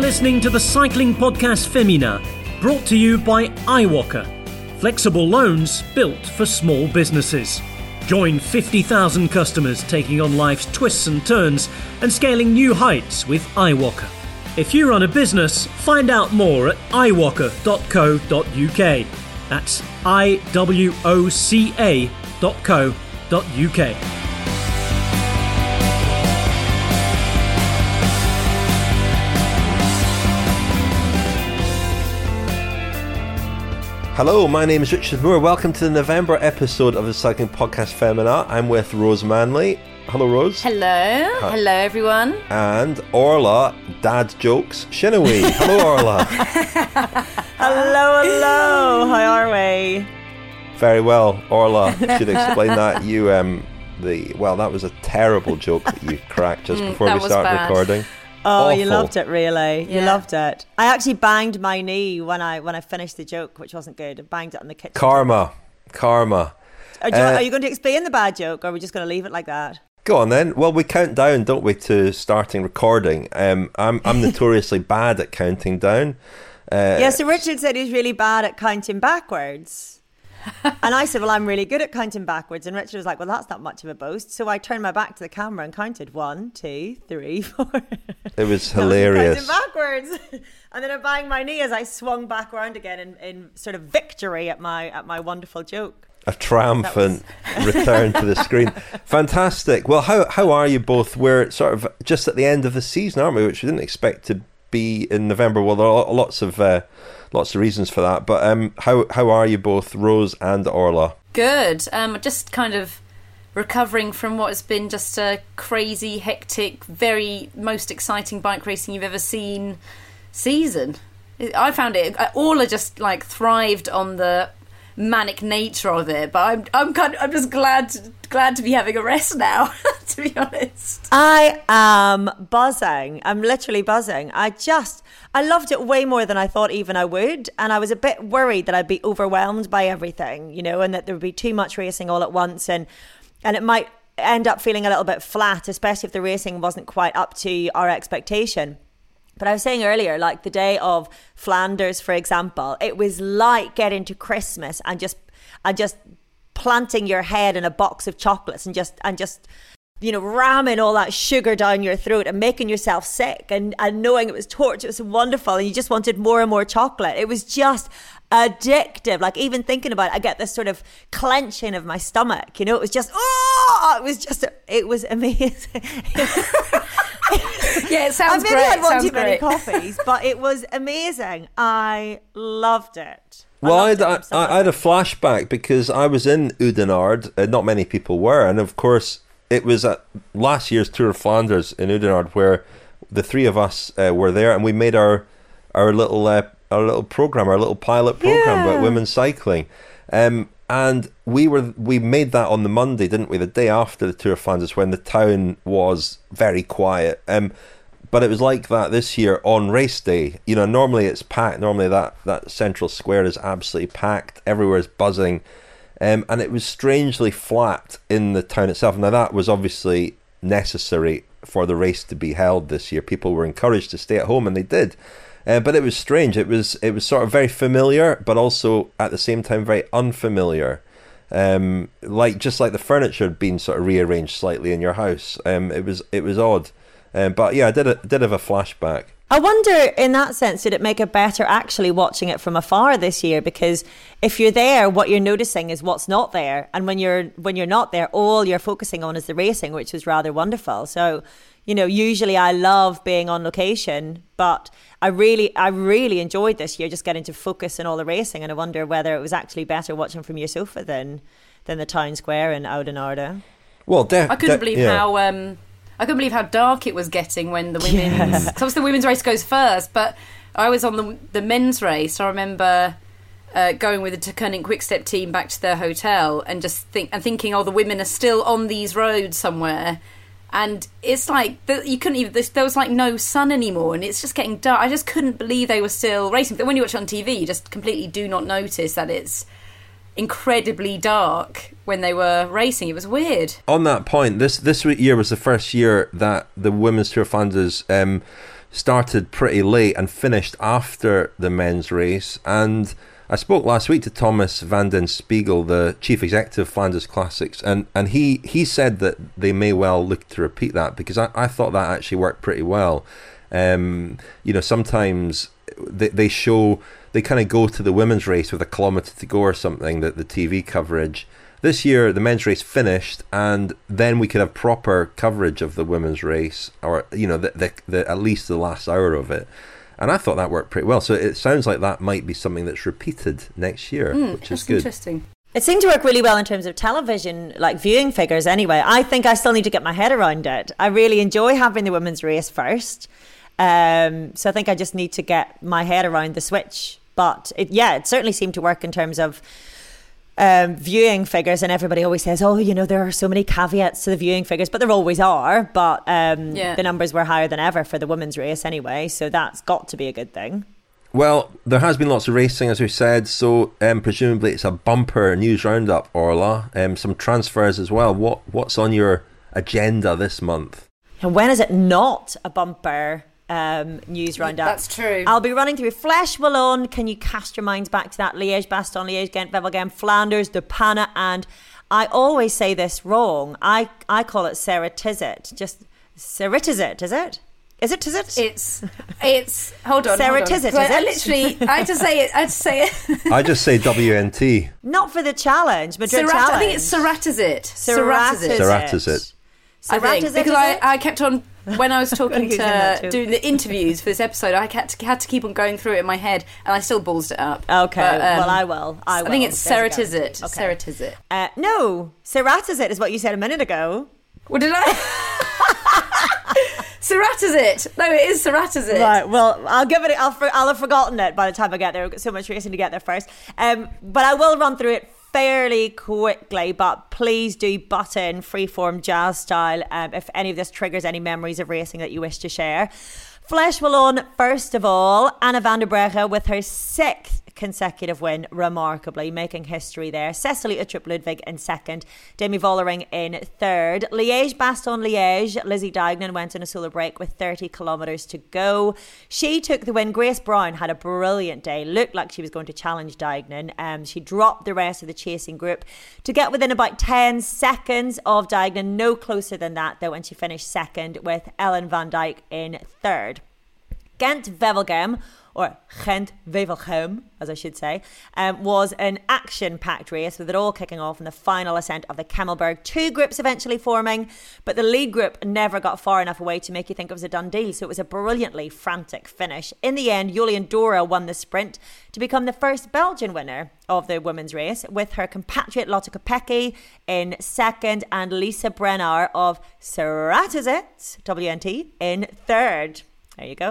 listening to the cycling podcast Femina, brought to you by iWalker. Flexible loans built for small businesses. Join 50,000 customers taking on life's twists and turns and scaling new heights with iWalker. If you run a business, find out more at iWalker.co.uk. That's iwoca.co.uk. Hello, my name is Richard Moore. Welcome to the November episode of the Cycling Podcast Femina. I'm with Rose Manley. Hello, Rose. Hello. Hi. Hello, everyone. And Orla, Dad Jokes Shinaway. Hello, Orla. Hello. How are we? Very well. Orla, should explain that. That was a terrible joke that you cracked just before we started recording. Oh, Awful. You loved it, really. You loved it. I actually banged my knee when I finished the joke, which wasn't good. I banged it on the kitchen. Karma. Are you going to explain the bad joke, or are we just going to leave it like that? Go on then. Well, we count down, don't we, to starting recording. I'm notoriously bad at counting down. So Richard said he was really bad at counting backwards. And I said, well, I'm really good at counting backwards. And Richard was like, well, that's not much of a boast. So I turned my back to the camera and counted 1, 2, 3, 4. It was hilarious. Counting backwards. And then I banged my knee as I swung back around again in sort of victory at my wonderful joke. A triumphant return to the screen. Fantastic. Well, how are you both? We're sort of just at the end of the season, aren't we? Which we didn't expect to be in November. Well, there are lots of reasons for that. But how are you both, Rose and Orla? Good. Just kind of recovering from what has been just a crazy, hectic, very most exciting bike racing you've ever seen season. I found it. Orla just thrived on the manic nature of it, but I'm just glad to be having a rest now. To be honest, I am buzzing. I'm literally buzzing. I loved it way more than I thought even I would, and I was a bit worried that I'd be overwhelmed by everything, and that there would be too much racing all at once, and it might end up feeling a little bit flat, especially if the racing wasn't quite up to our expectation. But I was saying earlier, like the day of Flanders, for example, it was like getting to Christmas and just planting your head in a box of chocolates and just ramming all that sugar down your throat and making yourself sick and knowing it was torture. It was wonderful, and you just wanted more and more chocolate. It was just addictive. Like, even thinking about it, I get this sort of clenching of my stomach. It was just it was amazing. Yeah, it sounds great. Maybe I had one too many coffees, but it was amazing. I loved it. Well, I had a flashback because I was in Oudenaarde. Not many people were, and of course it was at last year's Tour of Flanders in Oudenaarde where the three of us were there, and we made our little program, our little pilot program about women's cycling. And we made that on the Monday, didn't we? The day after the Tour of Flanders, when the town was very quiet. But it was like that this year on race day. Normally it's packed. Normally that central square is absolutely packed. Everywhere's buzzing. And it was strangely flat in the town itself. Now, that was obviously necessary for the race to be held this year. People were encouraged to stay at home, and they did. But it was strange. It was sort of very familiar, but also at the same time very unfamiliar. Just like the furniture had been sort of rearranged slightly in your house. It was odd. But yeah, I did have a flashback. I wonder, in that sense, did it make it better actually watching it from afar this year? Because if you're there, what you're noticing is what's not there, and when you're not there, all you're focusing on is the racing, which was rather wonderful. So, usually I love being on location, but I really enjoyed this year just getting to focus on all the racing, and I wonder whether it was actually better watching from your sofa than the town square in Oudenaarde. Well, I couldn't believe how dark it was getting when the women's... Cause obviously the women's race goes first, but I was on the men's race. I remember going with the Koenig Quickstep team back to their hotel and thinking, the women are still on these roads somewhere. And it's like, you couldn't even... There was no sun anymore, and it's just getting dark. I just couldn't believe they were still racing. But when you watch it on TV, you just completely do not notice that it's incredibly dark when they were racing. It was weird. On that point, this year was the first year that the Women's Tour of Flanders started pretty late and finished after the men's race. And I spoke last week to Thomas van den Spiegel, the chief executive of Flanders Classics, and he said that they may well look to repeat that, because I thought that actually worked pretty well. Sometimes they kind of go to the women's race with a kilometre to go or something, the TV coverage. This year, the men's race finished, and then we could have proper coverage of the women's race, or the at least the last hour of it. And I thought that worked pretty well. So it sounds like that might be something that's repeated next year, which is good. Interesting. It seemed to work really well in terms of television, like viewing figures anyway. I think I still need to get my head around it. I really enjoy having the women's race first. So I think I just need to get my head around the switch. But it certainly seemed to work in terms of viewing figures, and everybody always says, there are so many caveats to the viewing figures, but there always are. But the numbers were higher than ever for the women's race anyway, so that's got to be a good thing. Well, there has been lots of racing, as we said, so presumably it's a bumper news roundup, Orla. Some transfers as well. What's on your agenda this month? And when is it not a bumper news roundup? That's true. I'll be running through Flèche Wallonne. Can you cast your minds back to that? Liège, Bastogne, Liège, Ghent, Wevelgem, Flanders, De Panne, and I always say this wrong. I call it Ceratizit. Just Ceratizit, is it? Is it Tizit? It's hold on. Ceratizit, is it? I just say it. I just say WNT. Not for the challenge, Madrid challenge. I think it's Ceratizit. Ceratizit. I think, because I kept on, when I was talking to doing the interviews for this episode, I had to keep on going through it in my head, and I still ballsed it up. Okay, but, I will. I think it's Ceratizit. Okay. Ceratizit. No, Ceratizit is what you said a minute ago. What did I? Ceratizit. No, it is Ceratizit. Right. Well, I'll give it. I'll have forgotten it by the time I get there. I've got so much racing to get there first. But I will run through it fairly quickly, but please do butt in Freeform Jazz Style if any of this triggers any memories of racing that you wish to share. Flèche Wallonne, first of all, Anna van der Breggen with her 6th consecutive win, remarkably making history there. Cecily Uttrup Ludwig in second, Demi Vollering in third. Liège, Bastogne, Liège, Lizzie Deignan went in a solo break with 30 kilometres to go. She took the win. Grace Brown had a brilliant day, looked like she was going to challenge Deignan. She dropped the rest of the chasing group to get within about 10 seconds of Deignan, no closer than that though, and she finished second with Ellen van Dijk in third. Ghent Wevelgem, or Ghent Wevelgem, as I should say, was an action-packed race with it all kicking off in the final ascent of the Kemmelberg. 2 groups eventually forming, but the lead group never got far enough away to make you think it was a done deal, so it was a brilliantly frantic finish. In the end, Julian Dora won the sprint to become the first Belgian winner of the women's race, with her compatriot Lotte Kopecky in second and Lisa Brenner of Ceratizit, WNT, in third. There you go.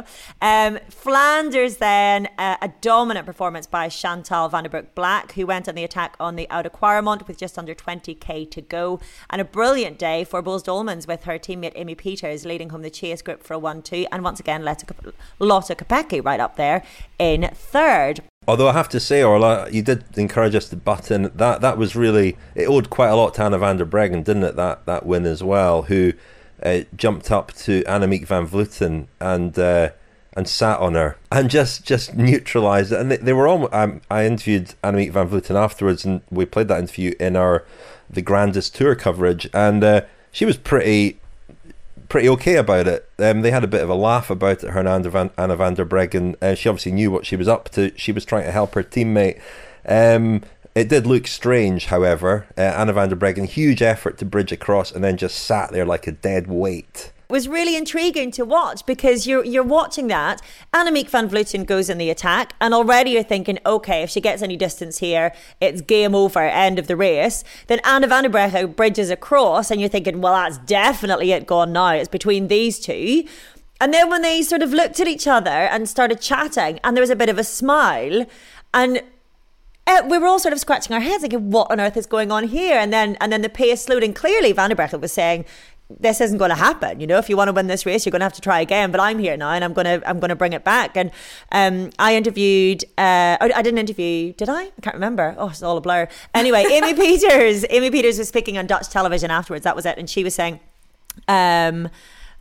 Flanders then, a dominant performance by Chantal van der Broek Black, who went on the attack on the Oude Quaremont with just under 20k to go. And a brilliant day for Boels Dolmans with her teammate Amy Peters leading home the chase group for a 1-2. And once again, Lotte Kopecky right up there in third. Although I have to say, Orla, you did encourage us to butt in. That was really, it owed quite a lot to Anna van der Breggen, didn't it, that win as well, who jumped up to Annemiek van Vleuten and sat on her and just neutralised it. And they were all. I interviewed Annemiek van Vleuten afterwards, and we played that interview in the Grandest Tour coverage, and she was pretty okay about it. They had a bit of a laugh about it, her and Anna van der Breggen. She obviously knew what she was up to. She was trying to help her teammate. It did look strange, however. Anna van der Breggen, huge effort to bridge across, and then just sat there like a dead weight. It was really intriguing to watch, because you're watching that. Annemiek van Vleuten goes in the attack, and already you're thinking, okay, if she gets any distance here, it's game over, end of the race. Then Anna van der Breggen bridges across, and you're thinking, well, that's definitely it gone now. It's between these two. And then when they sort of looked at each other and started chatting, and there was a bit of a smile, and we were all sort of scratching our heads thinking, what on earth is going on here? And then the pace slowed, and clearly Van der Breggen was saying, this isn't going to happen. You know, if you want to win this race, you're going to have to try again. But I'm here now, and I'm going to bring it back. And I interviewed. I didn't interview. Did I? I can't remember. Oh, it's all a blur. Anyway, Amy Peters. Amy Peters was speaking on Dutch television afterwards. That was it, and she was saying,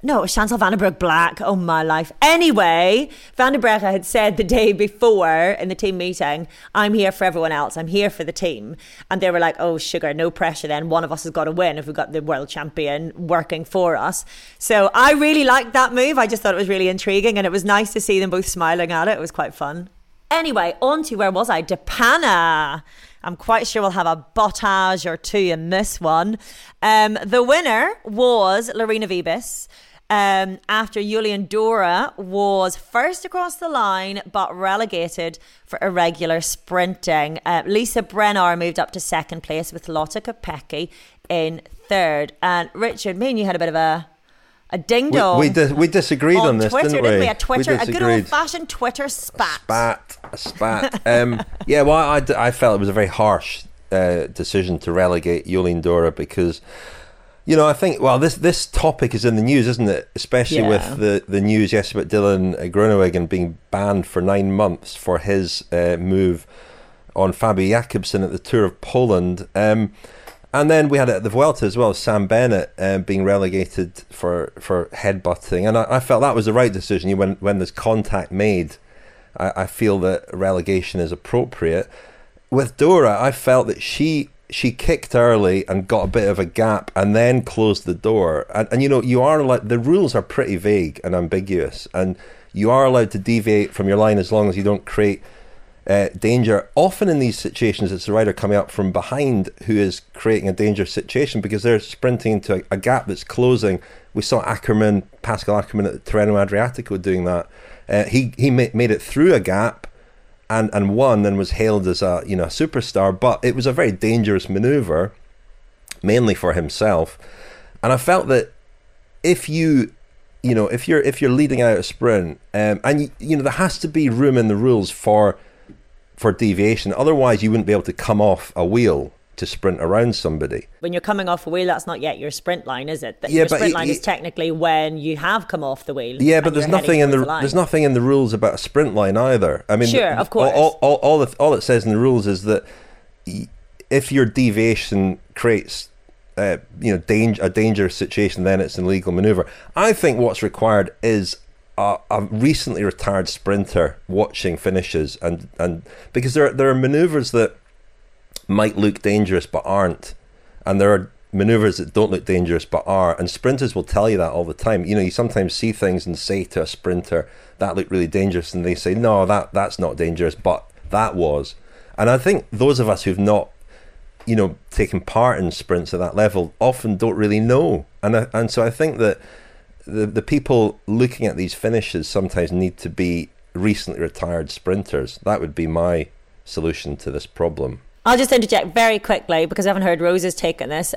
No, it was Chantal van der Broek Black. Oh, my life. Anyway, Van der Breggen had said the day before in the team meeting, I'm here for everyone else. I'm here for the team. And they were like, oh, sugar, no pressure then. One of us has got to win if we've got the world champion working for us. So I really liked that move. I just thought it was really intriguing. And it was nice to see them both smiling at it. It was quite fun. Anyway, on to, where was I? Depana. I'm quite sure we'll have a Bottage or two in this one. The winner was Lorena Wiebes. After Julian Dora was first across the line but relegated for irregular sprinting. Lisa Brenner moved up to second place with Lotte Kopecky in third. And Richard, me and you had a bit of a ding-dong. We disagreed on this, Twitter, didn't we? A good old-fashioned Twitter spat. A spat. Yeah, well, I felt it was a very harsh decision to relegate Julian Dora because... You know, I think, well, this topic is in the news, isn't it? Especially with the news yesterday about Dylan Groenewegen being banned for 9 months for his move on Fabio Jakobsen at the Tour of Poland. And then we had it at the Vuelta as well, Sam Bennett being relegated for headbutting. And I felt that was the right decision. When there's contact made, I feel that relegation is appropriate. With Dora, I felt that she kicked early and got a bit of a gap and then closed the door. And you know, the rules are pretty vague and ambiguous, and you are allowed to deviate from your line as long as you don't create danger. Often in these situations, it's the rider coming up from behind who is creating a dangerous situation because they're sprinting into a gap that's closing. We saw Pascal Ackermann at the Tirreno Adriatico doing that. He made it through a gap and won and was hailed as a superstar, but it was a very dangerous maneuver, mainly for himself. And I felt that if you're leading out a sprint, and there has to be room in the rules for deviation, otherwise you wouldn't be able to come off a wheel to sprint around somebody. When you're coming off a wheel, that's not yet your sprint line, is it? Your sprint line is technically when you have come off the wheel. Yeah, but there's nothing in the rules about a sprint line either. I mean, sure, of course. All it says in the rules is that if your deviation creates a dangerous situation, then it's an illegal maneuver. I think what's required is a recently retired sprinter watching finishes, and because there are maneuvers that might look dangerous but aren't, and there are maneuvers that don't look dangerous but are, and sprinters will tell you that all the time. You sometimes see things and say to a sprinter that looked really dangerous, and they say no, that's not dangerous, but that was. And I think those of us who've not taken part in sprints at that level often don't really know, and so I think that the people looking at these finishes sometimes need to be recently retired sprinters. That would be my solution to this problem. I'll just interject very quickly because I haven't heard Rose's take on this.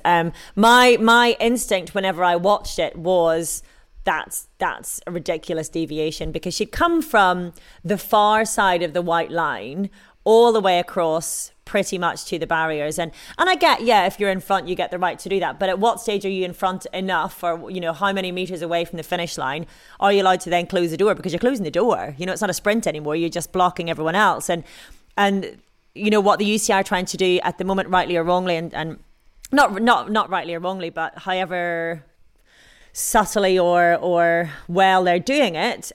My instinct whenever I watched it was that's a ridiculous deviation, because she'd come from the far side of the white line all the way across pretty much to the barriers. And I get, if you're in front, you get the right to do that. But at what stage are you in front enough, or, how many meters away from the finish line are you allowed to then close the door? Because you're closing the door. It's not a sprint anymore. You're just blocking everyone else. And what the UCI are trying to do at the moment, rightly or wrongly, and not rightly or wrongly, but however subtly or well they're doing it,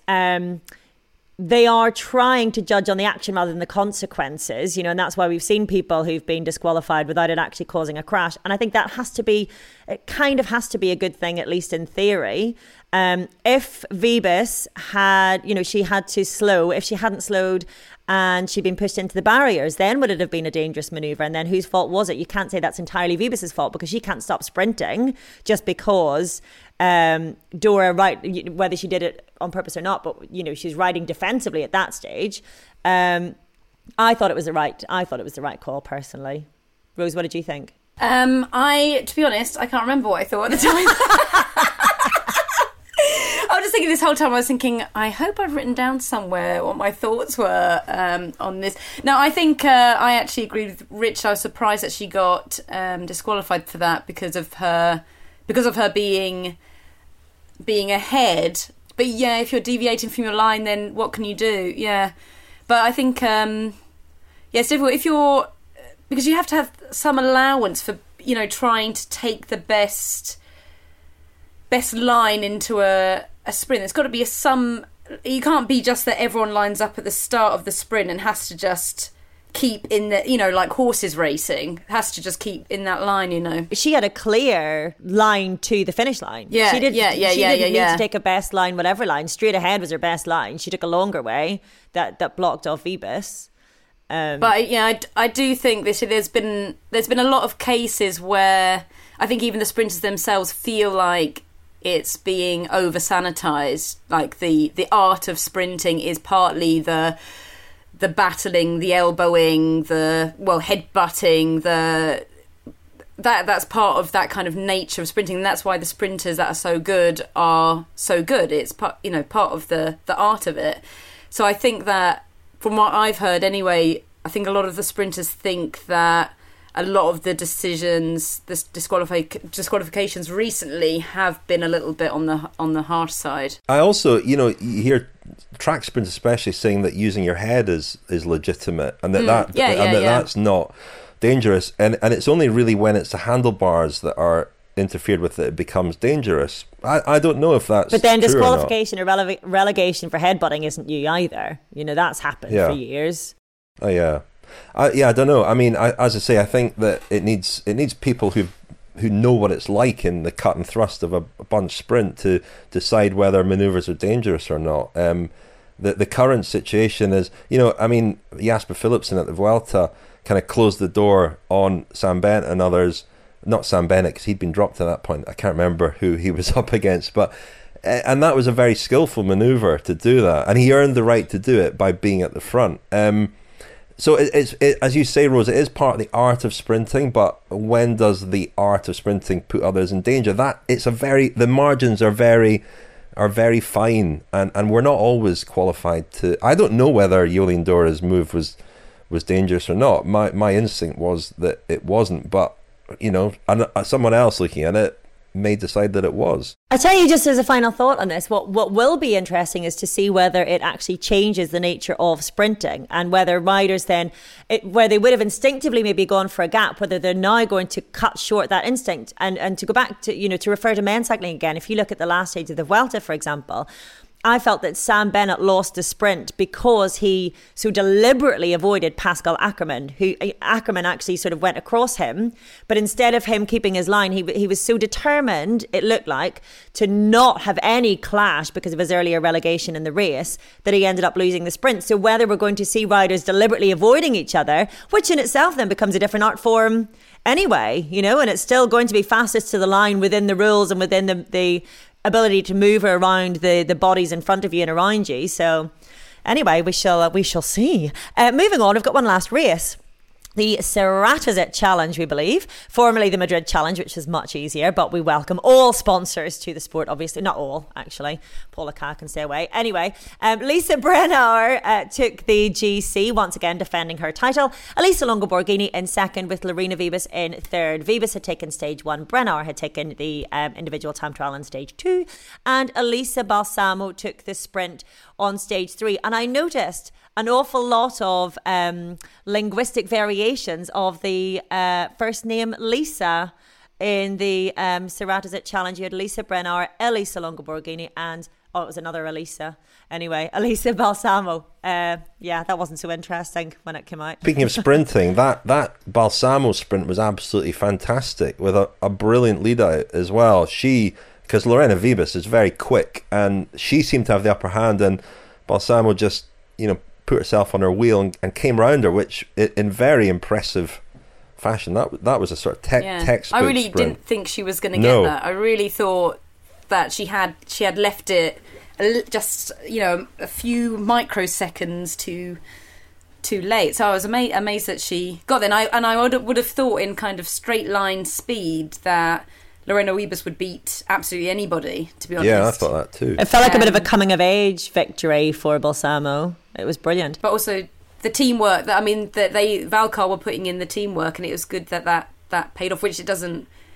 they are trying to judge on the action rather than the consequences, and that's why we've seen people who've been disqualified without it actually causing a crash. And I think that kind of has to be a good thing, at least in theory. If Wiebes had, she had to slow, if she hadn't slowed and she'd been pushed into the barriers, then would it have been a dangerous manoeuvre? And then whose fault was it? You can't say that's entirely Wiebes' fault, because she can't stop sprinting just because Dora, whether she did it on purpose or not, but she's riding defensively at that stage. I thought it was the right call personally. Rose, what did you think? To be honest, I can't remember what I thought at the time. I was just thinking this whole time, I was thinking, I hope I've written down somewhere what my thoughts were on this. No, I think I actually agreed with Rich. I was surprised that she got disqualified for that because of her being ahead. But yeah, if you're deviating from your line, then what can you do? Yeah. But I think, it's difficult because you have to have some allowance for, trying to take the best best line into a sprint. There's got to be you can't be just that everyone lines up at the start of the sprint and has to just keep in the, like horses racing, has to just keep in that line, She had a clear line to the finish line. Yeah, she didn't need yeah. to take a best line, whatever line. Straight ahead was her best line. She took a longer way that blocked off Vibus. But yeah, I do think there's been a lot of cases where I think even the sprinters themselves feel like it's being over sanitized. Like the art of sprinting is partly the battling, the elbowing, the headbutting, that's part of that kind of nature of sprinting, and that's why the sprinters that are so good are so good. It's part of the art of it. So I think that, from what I've heard anyway, I think a lot of the sprinters think that a lot of the decisions, the disqualifications recently have been a little bit on the harsh side. I also, you hear track sprints especially saying that using your head is legitimate, and that's not dangerous. And it's only really when it's the handlebars that are interfered with that it becomes dangerous. I don't know if that's. But then true disqualification or relegation for headbutting isn't new either. That's happened for years. Oh yeah. I don't know. I mean, as I say, I think that it needs people who know what it's like in the cut and thrust of a bunch sprint to decide whether manoeuvres are dangerous or not. The current situation is, I mean, Jasper Philipsen at the Vuelta kind of closed the door on Sam Bennett and others. Not Sam Bennett, because he'd been dropped at that point. I can't remember who he was up against, but and that was a very skillful manoeuvre to do that, and he earned the right to do it by being at the front. So it's as you say, Rose, it is part of the art of sprinting, but when does the art of sprinting put others in danger? The margins are very fine, and we're not always qualified to. I don't know whether Yolien Dora's move was dangerous or not. My instinct was that it wasn't, but someone else looking at it may decide that it was. I tell you, just as a final thought on this, what will be interesting is to see whether it actually changes the nature of sprinting, and whether riders then, where they would have instinctively maybe gone for a gap, whether they're now going to cut short that instinct. And to go back to, to refer to men's cycling again, if you look at the last stage of the Vuelta, for example, I felt that Sam Bennett lost the sprint because he so deliberately avoided Pascal Ackermann, who Ackermann actually sort of went across him. But instead of him keeping his line, he was so determined, it looked like, to not have any clash because of his earlier relegation in the race, that he ended up losing the sprint. So whether we're going to see riders deliberately avoiding each other, which in itself then becomes a different art form anyway, and it's still going to be fastest to the line within the rules and within the ability to move around the bodies in front of you and around you. So anyway, we shall see. Moving on, I've got one last race. The Ceratizet Challenge, we believe, formerly the Madrid Challenge, which is much easier, but we welcome all sponsors to the sport, obviously. Not all, actually. Paula Ka can stay away. Anyway, Lisa Brennauer took the GC, once again defending her title. Elisa Longo Borghini in second, with Lorena Vibus in third. Vibus had taken stage 1. Brennauer had taken the individual time trial in stage 2. And Elisa Balsamo took the sprint on stage 3. And I noticed an awful lot of linguistic variations of the first name Lisa in the Ceratizet Challenge. You had Lisa Brennauer, Elisa Longo Borghini, and it was another Elisa. Anyway, Elisa Balsamo. That wasn't so interesting when it came out. Speaking of sprinting, that Balsamo sprint was absolutely fantastic, with a brilliant lead out as well. Because Lorena Vibus is very quick, and she seemed to have the upper hand, and Balsamo just, put herself on her wheel and came round her, which in very impressive fashion. That was a sort of textbook I really sprint. didn't think she was going to get that. I really thought that she had left it just a few microseconds too late. So I was amazed that she got there. And I would have thought in kind of straight line speed that Lorena Wiebes would beat absolutely anybody, to be honest. Yeah, I thought that too. It felt like a bit of a coming of age victory for Balsamo. It was brilliant. But also the teamwork, Valcar were putting in the teamwork, and it was good that paid off, which it doesn't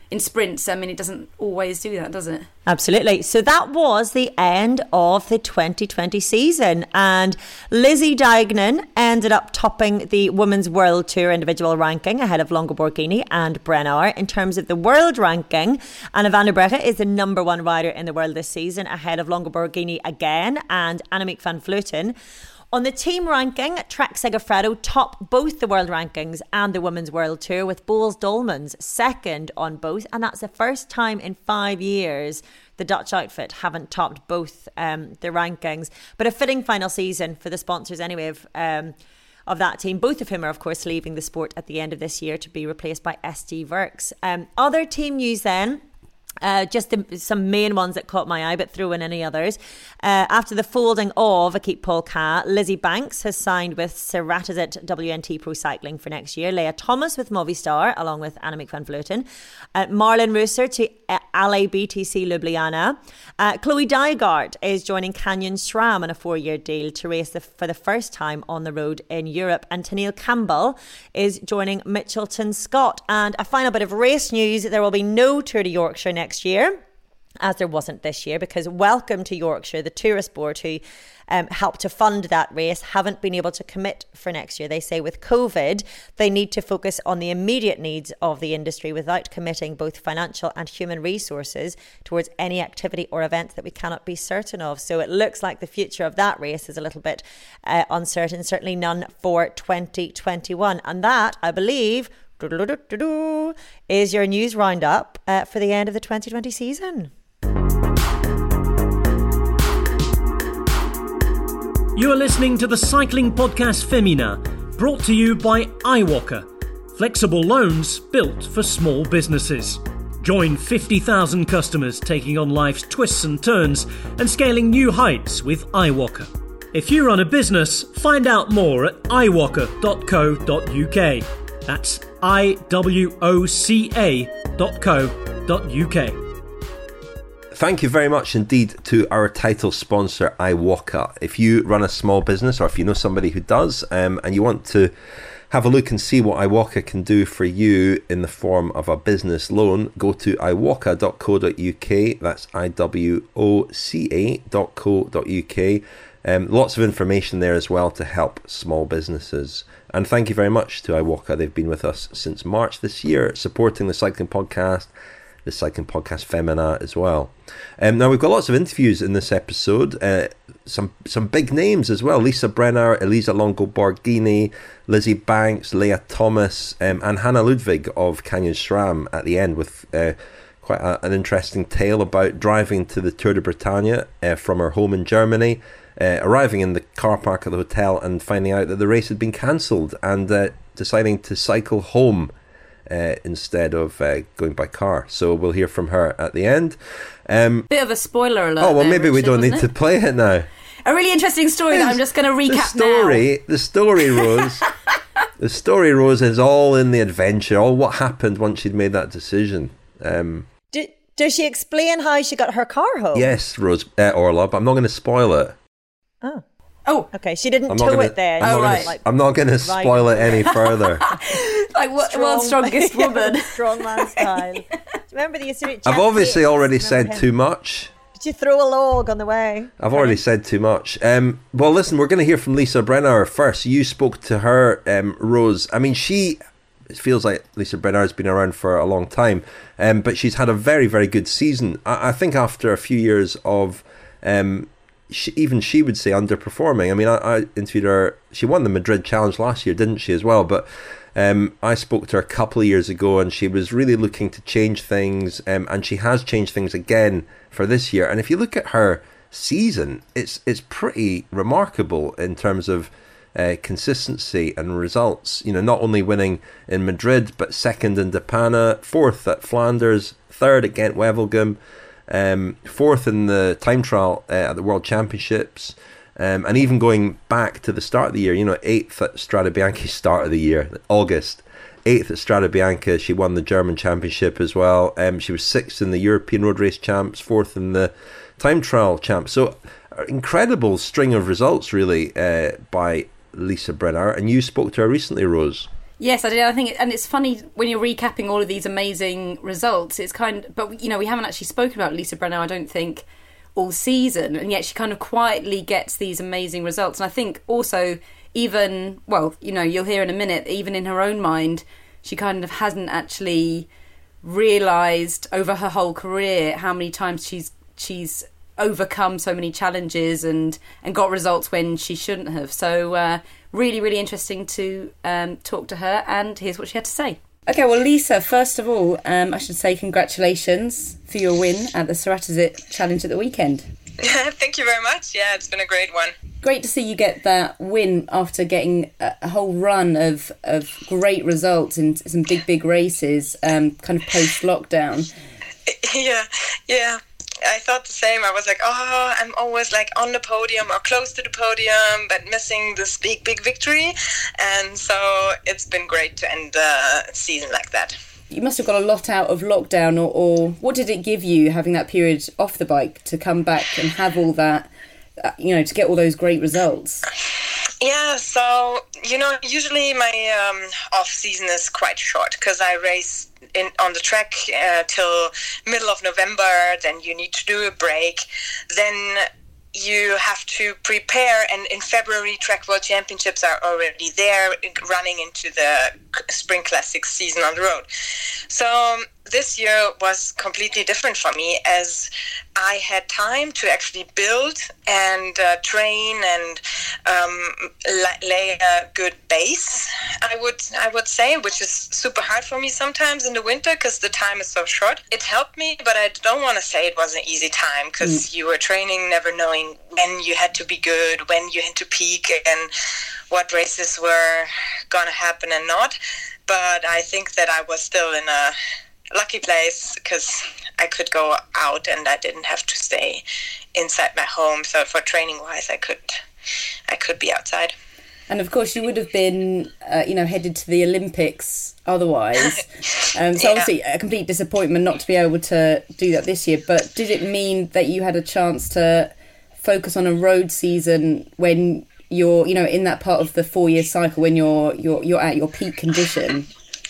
in sprints, I mean, it doesn't always do that, does it? Absolutely. So that was the end of the 2020 season, and Lizzie Deignan ended up topping the Women's World Tour individual ranking ahead of Longo Borghini and Brennauer. In terms of the world ranking, Anna van der Breggen is the number one rider in the world this season, ahead of Longo Borghini again and Annemiek van Vleuten. On the team ranking, Trek Segafredo topped both the world rankings and the Women's World Tour, with Boels Dolmans second on both. And that's the first time in 5 years the Dutch outfit haven't topped both the rankings. But a fitting final season for the sponsors anyway of that team, both of whom are, of course, leaving the sport at the end of this year to be replaced by SG Works. Other team news then. Some main ones that caught my eye, but throw in any others. After the folding of Equipe Polka, Lizzie Banks has signed with Ceratizit WNT Pro Cycling for next year. Leah Thomas with Movistar, along with Annemiek van Vleuten. Marlon Reusser to LA BTC Ljubljana. Chloe Dygert is joining Canyon SRAM on a 4-year deal to race for the first time on the road in Europe. And Tennille Campbell is joining Mitchelton Scott. And a final bit of race news: there will be no Tour de Yorkshire next year, as there wasn't this year, because Welcome to Yorkshire, the tourist board who helped to fund that race, haven't been able to commit for next year. They say with COVID, they need to focus on the immediate needs of the industry without committing both financial and human resources towards any activity or event that we cannot be certain of. So it looks like the future of that race is a little bit uncertain, certainly none for 2021. And that, I believe, is your news roundup for the end of the 2020 season. You are listening to the cycling podcast Femina, brought to you by iWalker. Flexible loans built for small businesses. Join 50,000 customers taking on life's twists and turns and scaling new heights with iWalker. If you run a business, find out more at iWalker.co.uk. That's iwoca.co.uk. Thank you very much indeed to our title sponsor, iWalker. If you run a small business, or if you know somebody who does, and you want to have a look and see what iWalker can do for you in the form of a business loan, go to iwoca.co.uk. That's iwoca.co.uk. Lots of information there as well to help small businesses. And thank you very much to iWalker. They've been with us since March this year, supporting the cycling podcast, the cycling podcast Femina as well. Now we've got lots of interviews in this episode. Some big names as well: Lisa Brennauer, Elisa Longo Borghini, Lizzie Banks, Leah Thomas, and Hannah Ludwig of Canyon SRAM at the end, with quite an interesting tale about driving to the Tour de Bretagne from her home in Germany, arriving in the car park at the hotel and finding out that the race had been cancelled, and deciding to cycle home instead of going by car. So we'll hear from her at the end. Bit of a spoiler alert. Oh, well, maybe Richard, we don't need to play it now. A really interesting story that I'm just going to recap The story, Rose. The story, Rose, is all in the adventure, all what happened once she'd made that decision. Does she explain how she got her car home? Yes, Rose, Orla, but I'm not going to spoil it. Oh, okay. She didn't tow it there. I'm not going to spoil it any further. Like world's strongest woman. Strong man style. Do you remember the I've obviously already said too much. Did you throw a log on the way? I've already said too much. Well, listen, we're going to hear from Lisa Brennauer first. You spoke to her, Rose. I mean, it feels like Lisa Brennauer has been around for a long time, but she's had a very, very good season. I think after a few years of... she would say underperforming. I mean, I interviewed her. She won the Madrid Challenge last year, didn't she, as well? But I spoke to her a couple of years ago, and she was really looking to change things, and she has changed things again for this year. And if you look at her season, it's pretty remarkable in terms of consistency and results. You know, not only winning in Madrid, but second in Depana, fourth at Flanders, third at Ghent-Wevelgem, fourth in the time trial at the World Championships, and even going back to the start of the year, you know, 8th at Strade Bianche start of the year, August, 8th at Strade Bianche. She won the German Championship as well. She was 6th in the European Road Race Champs, 4th in the time trial Champs. So incredible string of results really by Lisa Brennauer. And you spoke to her recently, Rose. Yes, I did. I think, and it's funny when you're recapping all of these amazing results. It's but you know, we haven't actually spoken about Lisa Brenner, I don't think, all season, and yet she kind of quietly gets these amazing results. And I think also, even, well, you know, you'll hear in a minute, even in her own mind, she kind of hasn't actually realised over her whole career how many times she's overcome so many challenges and got results when she shouldn't have. So really, really interesting to talk to her, and here's what she had to say. Okay, well, Lisa, first of all, I should say congratulations for your win at the Ceratizit Challenge at the weekend. Thank you very much. Yeah, it's been a great one. Great to see you get that win after getting a whole run of great results in some big races, kind of post-lockdown. Yeah. I thought the same. I was like, I'm always like on the podium or close to the podium, but missing this big victory. And so it's been great to end the season like that. You must have got a lot out of lockdown, or what did it give you having that period off the bike to come back and have all that, to get all those great results? Yeah, so, usually my off season is quite short because I race on the track till middle of November, then you need to do a break, then you have to prepare, and in February Track World Championships are already there, running into the Spring Classics season on the road. So this year was completely different for me, as I had time to actually build and train and lay a good base, I would say, which is super hard for me sometimes in the winter because the time is so short. It helped me, but I don't want to say it was an easy time because you were training never knowing when you had to be good, when you had to peak, and what races were going to happen and not. But I think that I was still in a lucky place because I could go out and I didn't have to stay inside my home. So for training wise, I could be outside. And of course, you would have been, headed to the Olympics otherwise. So obviously, a complete disappointment not to be able to do that this year. But did it mean that you had a chance to focus on a road season when you're, in that part of the 4-year cycle when you're at your peak condition?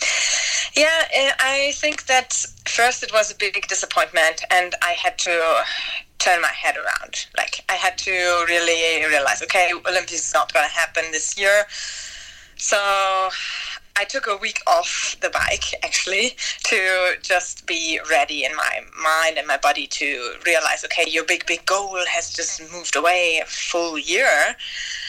Yeah, I think that first it was a big disappointment, and I had to turn my head around. Like, I had to really realize, okay, Olympics is not going to happen this year. So I took a week off the bike, actually, to just be ready in my mind and my body to realize, okay, your big goal has just moved away a full year.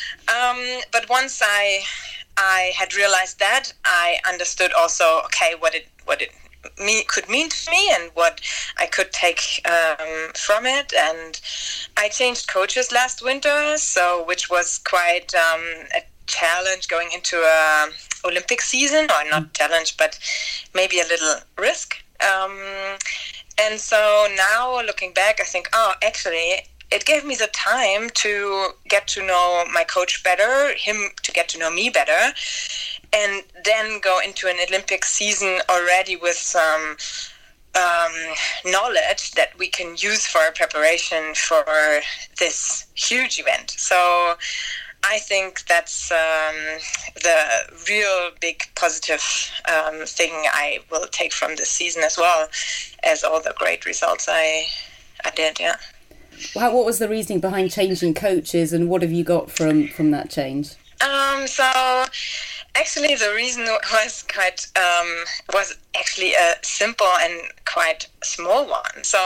But once I had realized that, I understood also, okay, what it could mean to me and what I could take from it. And I changed coaches last winter, which was quite a challenge going into a Olympic season, or not challenge, but maybe a little risk. And so now looking back, I think, actually, it gave me the time to get to know my coach better, him to get to know me better, and then go into an Olympic season already with some knowledge that we can use for our preparation for this huge event. So I think that's the real big positive thing I will take from this season, as well as all the great results I did, yeah. What was the reasoning behind changing coaches, and what have you got from that change? So actually the reason was was actually a simple and quite small one. So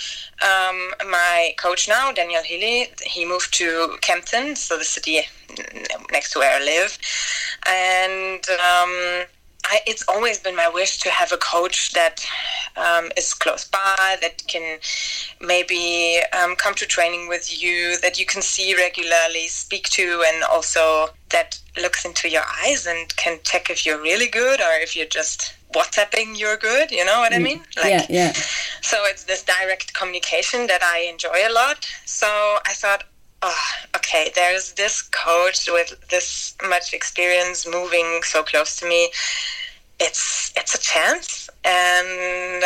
my coach now, Daniel Healy, he moved to Kempton, so the city next to where I live, and it's always been my wish to have a coach that is close by, that can maybe come to training with you, that you can see regularly, speak to, and also that looks into your eyes and can check if you're really good or if you're just WhatsApping you're good, you know what I mean? Yeah. So it's this direct communication that I enjoy a lot. So I thought, okay, there's this coach with this much experience moving so close to me. It's a chance, and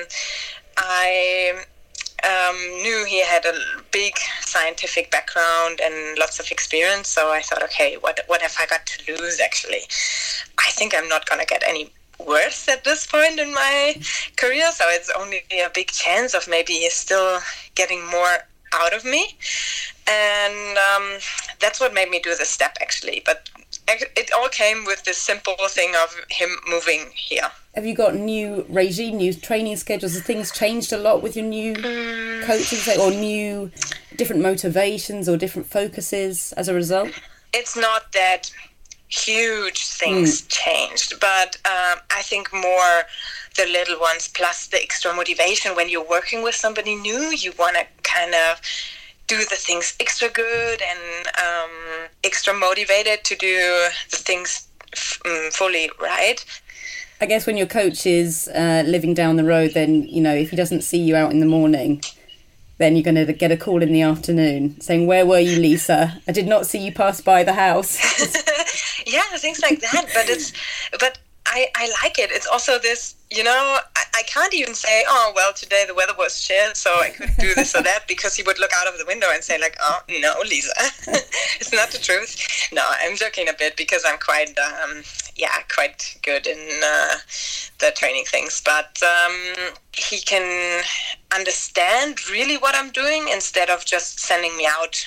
I knew he had a big scientific background and lots of experience. So I thought, okay, what have I got to lose? Actually, I I think I'm not going to get any worse at this point in my career, so it's only a big chance of maybe still getting more out of me. And that's what made me do the step, actually. But it all came with this simple thing of him moving here. Have you got new regime, new training schedules? Have things changed a lot with your new coaches, or new different motivations or different focuses as a result? It's not that huge things changed, but I think more the little ones plus the extra motivation. When you're working with somebody new, you want to kind of do the things extra good and extra motivated to do the things fully right. I guess when your coach is living down the road, then, you know, if he doesn't see you out in the morning, then you're going to get a call in the afternoon saying, "Where were you, Lisa? I did not see you pass by the house." Yeah, things like that. But I like it. It's also this, you know, I can't even say, "Oh, well, today the weather was shit, so I couldn't do this or that," because he would look out of the window and say, like, "Oh, no, Lisa." It's not the truth. No, I'm joking a bit because I'm quite good in the training things. But he can understand really what I'm doing instead of just sending me out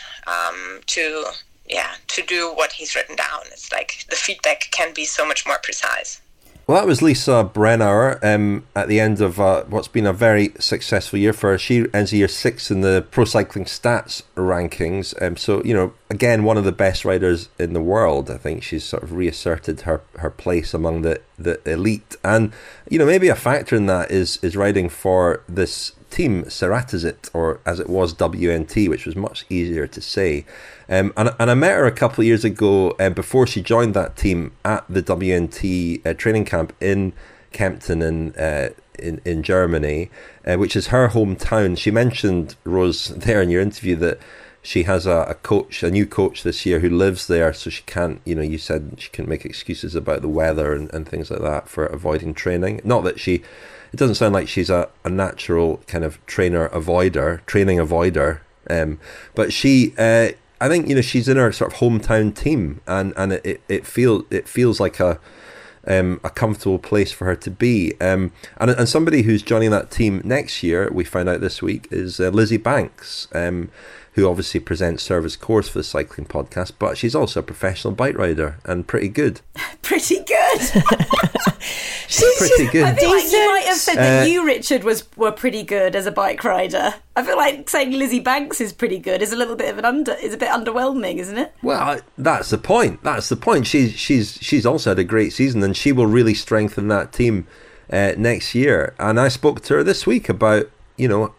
to do what he's written down. It's like the feedback can be so much more precise. Well, that was Lisa Brennauer at the end of what's been a very successful year for her. She ends year 6 in the Pro Cycling Stats rankings. So, you know, again, one of the best riders in the world. I think she's sort of reasserted her place among the elite. And, you know, maybe a factor in that is riding for this team, Ceratizit, or as it was WNT, which was much easier to say. And I met her a couple of years ago before she joined that team at the WNT training camp in Kempten in Germany, which is her hometown. She mentioned, Rose, there in your interview that she has a new coach this year who lives there, so she can't, you know, you said she can make excuses about the weather and things like that for avoiding training. Not that it doesn't sound like she's a natural kind of training avoider, but she, I think, you know, she's in her sort of hometown team, and it feels like a comfortable place for her to be. And somebody who's joining that team next year, we found out this week, is Lizzie Banks, who obviously presents Service Course for the Cycling Podcast, but she's also a professional bike rider and pretty good. Pretty good. She's pretty good. I feel like you might have said that you, Richard, were pretty good as a bike rider. I feel like saying Lizzie Banks is pretty good is a little bit is a bit underwhelming, isn't it? Well, that's the point. She's also had a great season, and she will really strengthen that team next year. And I spoke to her this week about, you know,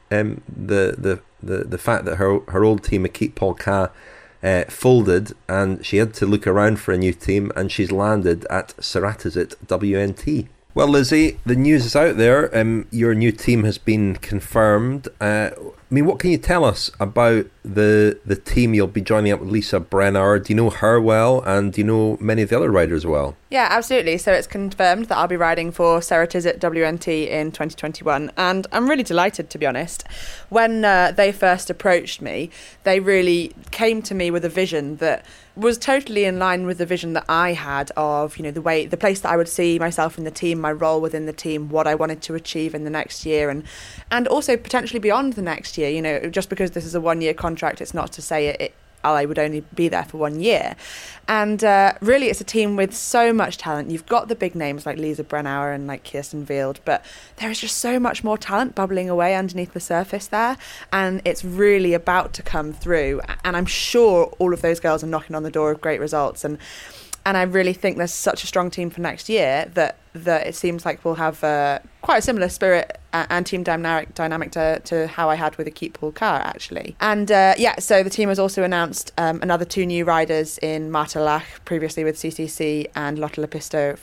the fact that her old team, Equipe Polka, folded, and she had to look around for a new team, and she's landed at Ceratizit WNT. Well, Lizzie, the news is out there. Your new team has been confirmed. I mean, what can you tell us about the team you'll be joining up with? Lisa Brennauer, do you know her well, and do you know many of the other riders well? Yeah, absolutely. So it's confirmed that I'll be riding for Ceratizit WNT in 2021, and I'm really delighted, to be honest. When they first approached me, they really came to me with a vision that was totally in line with the vision that I had of, you know, the place that I would see myself in the team, my role within the team, what I wanted to achieve in the next year, and also potentially beyond the next year. You know, just because this is a one-year contract, it's not to say I would only be there for 1 year. And really, it's a team with so much talent. You've got the big names like Lisa Brennauer and like Kirsten Wild, but there is just so much more talent bubbling away underneath the surface there, and it's really about to come through. And I'm sure all of those girls are knocking on the door of great results. And I really think there's such a strong team for next year that it seems like we'll have quite a similar spirit and team dynamic to how I had with Equipe Polka, actually. And so the team has also announced another 2 new riders in Marta Lach, previously with CCC, and Lotte Hentala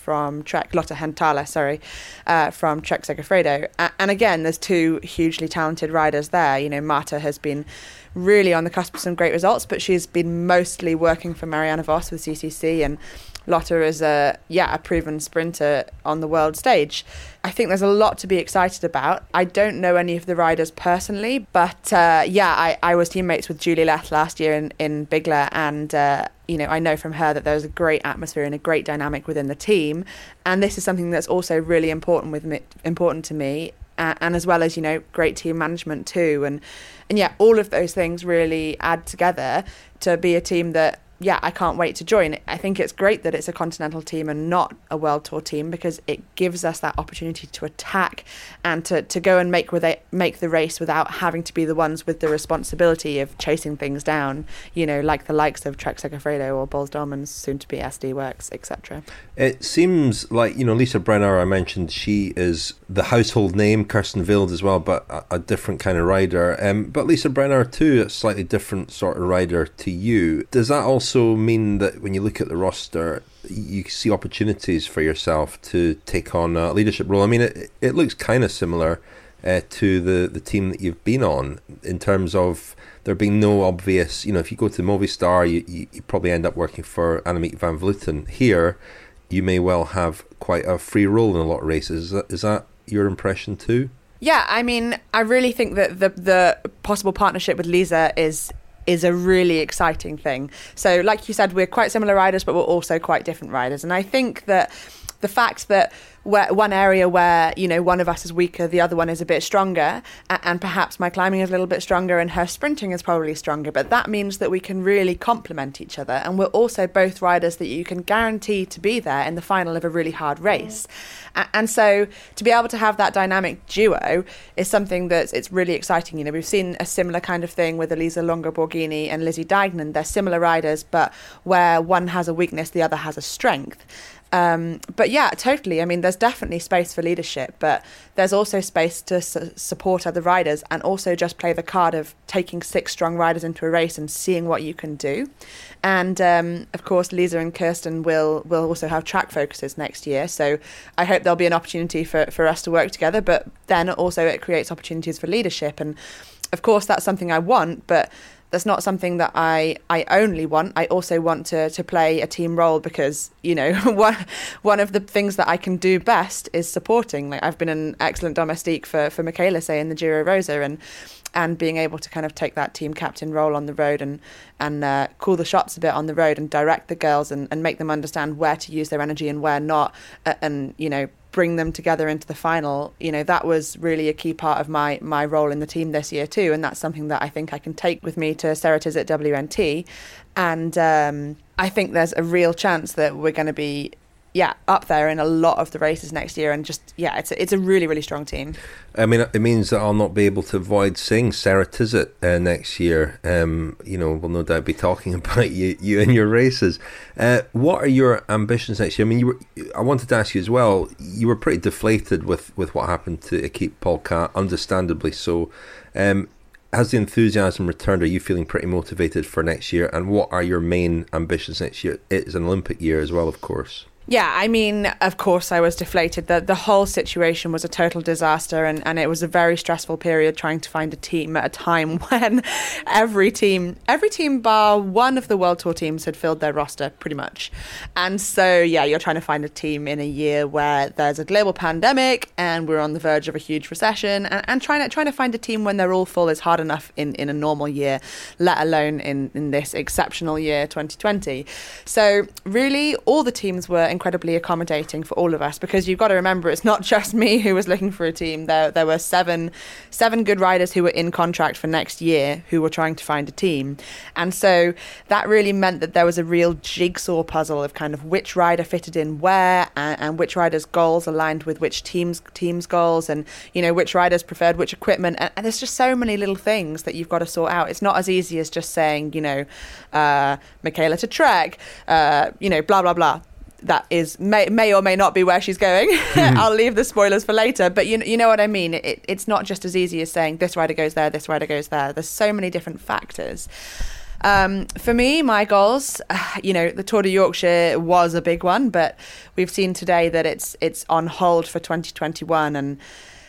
from Trek Segafredo. And again, there's 2 hugely talented riders there. You know, Marta has been really on the cusp of some great results, but she's been mostly working for Marianne Vos with CCC, and Lotte is a proven sprinter on the world stage. I think there's a lot to be excited about. I don't know any of the riders personally, but I was teammates with Julie Leth last year in Bigla, and I know from her that there's a great atmosphere and a great dynamic within the team, and this is something that's also really important to me, and as well as great team management too, and all of those things really add together to be a team that I can't wait to join. I think it's great that it's a continental team and not a World Tour team, because it gives us that opportunity to attack and to go and make the race without having to be the ones with the responsibility of chasing things down, like the likes of Trek Segafredo or Boels Dolmans, soon to be SD Worx, etc. It seems like, Lisa Brenner, I mentioned, she is the household name, Kirsten Wild as well, but a different kind of rider. But Lisa Brenner too, a slightly different sort of rider to you. Does that also mean that when you look at the roster, you see opportunities for yourself to take on a leadership role? I mean, it looks kind of similar to the team that you've been on, in terms of there being no obvious, if you go to Movistar, you probably end up working for Annemiek van Vleuten. Here, you may well have quite a free role in a lot of races. Is that your impression too? Yeah, I mean, I really think that the possible partnership with Lisa is a really exciting thing. So like you said, we're quite similar riders, but we're also quite different riders. And I think that the fact that one area where, one of us is weaker, the other one is a bit stronger, and perhaps my climbing is a little bit stronger and her sprinting is probably stronger, but that means that we can really complement each other. And we're also both riders that you can guarantee to be there in the final of a really hard race. And so to be able to have that dynamic duo is something it's really exciting. We've seen a similar kind of thing with Elisa Longo Borghini and Lizzie Deignan. They're similar riders, but where one has a weakness, the other has a strength. But yeah, totally. I mean, there's definitely space for leadership, but there's also space to support other riders, and also just play the card of taking 6 strong riders into a race and seeing what you can do. And of course, Lisa and Kirsten will also have track focuses next year, so I hope there'll be an opportunity for us to work together, but then also it creates opportunities for leadership. And of course, that's something I want, but that's not something that I only want. I also want to play a team role, because, one of the things that I can do best is supporting. Like, I've been an excellent domestique for Michaela, say, in the Giro Rosa, and being able to kind of take that team captain role on the road and call the shots a bit on the road and direct the girls and make them understand where to use their energy and where not, and bring them together into the final. That was really a key part of my role in the team this year too, and that's something that I think I can take with me to Ceratizit WNT, and I think there's a real chance that we're going to be up there in a lot of the races next year, and just it's a really, really strong team. I mean, it means that I'll not be able to avoid saying Ceratizit next year. We'll no doubt be talking about you and your races. What are your ambitions next year? I mean, I wanted to ask you as well, you were pretty deflated with what happened to Equipe Polka, understandably so. Has the enthusiasm returned? Are you feeling pretty motivated for next year? And what are your main ambitions next year? It is an Olympic year as well, of course. Yeah, I mean, of course I was deflated. The whole situation was a total disaster, and it was a very stressful period trying to find a team at a time when every team bar one of the World Tour teams had filled their roster pretty much. And so, you're trying to find a team in a year where there's a global pandemic and we're on the verge of a huge recession, and trying to find a team when they're all full is hard enough in a normal year, let alone in this exceptional year, 2020. So really, all the teams were incredibly accommodating for all of us, because you've got to remember, it's not just me who was looking for a team. There were seven good riders who were in contract for next year who were trying to find a team, and so that really meant that there was a real jigsaw puzzle of kind of which rider fitted in where, and which riders' goals aligned with which team's goals, and which riders preferred which equipment, and there's just so many little things that you've got to sort out. It's not as easy as just saying Michaela to Trek, blah blah blah. That is may or may not be where she's going. I'll leave the spoilers for later, but you know what I mean. It's not just as easy as saying this rider goes there, this rider goes there. There's so many different factors. For me, my goals, the Tour de Yorkshire was a big one, but we've seen today that it's on hold for 2021, and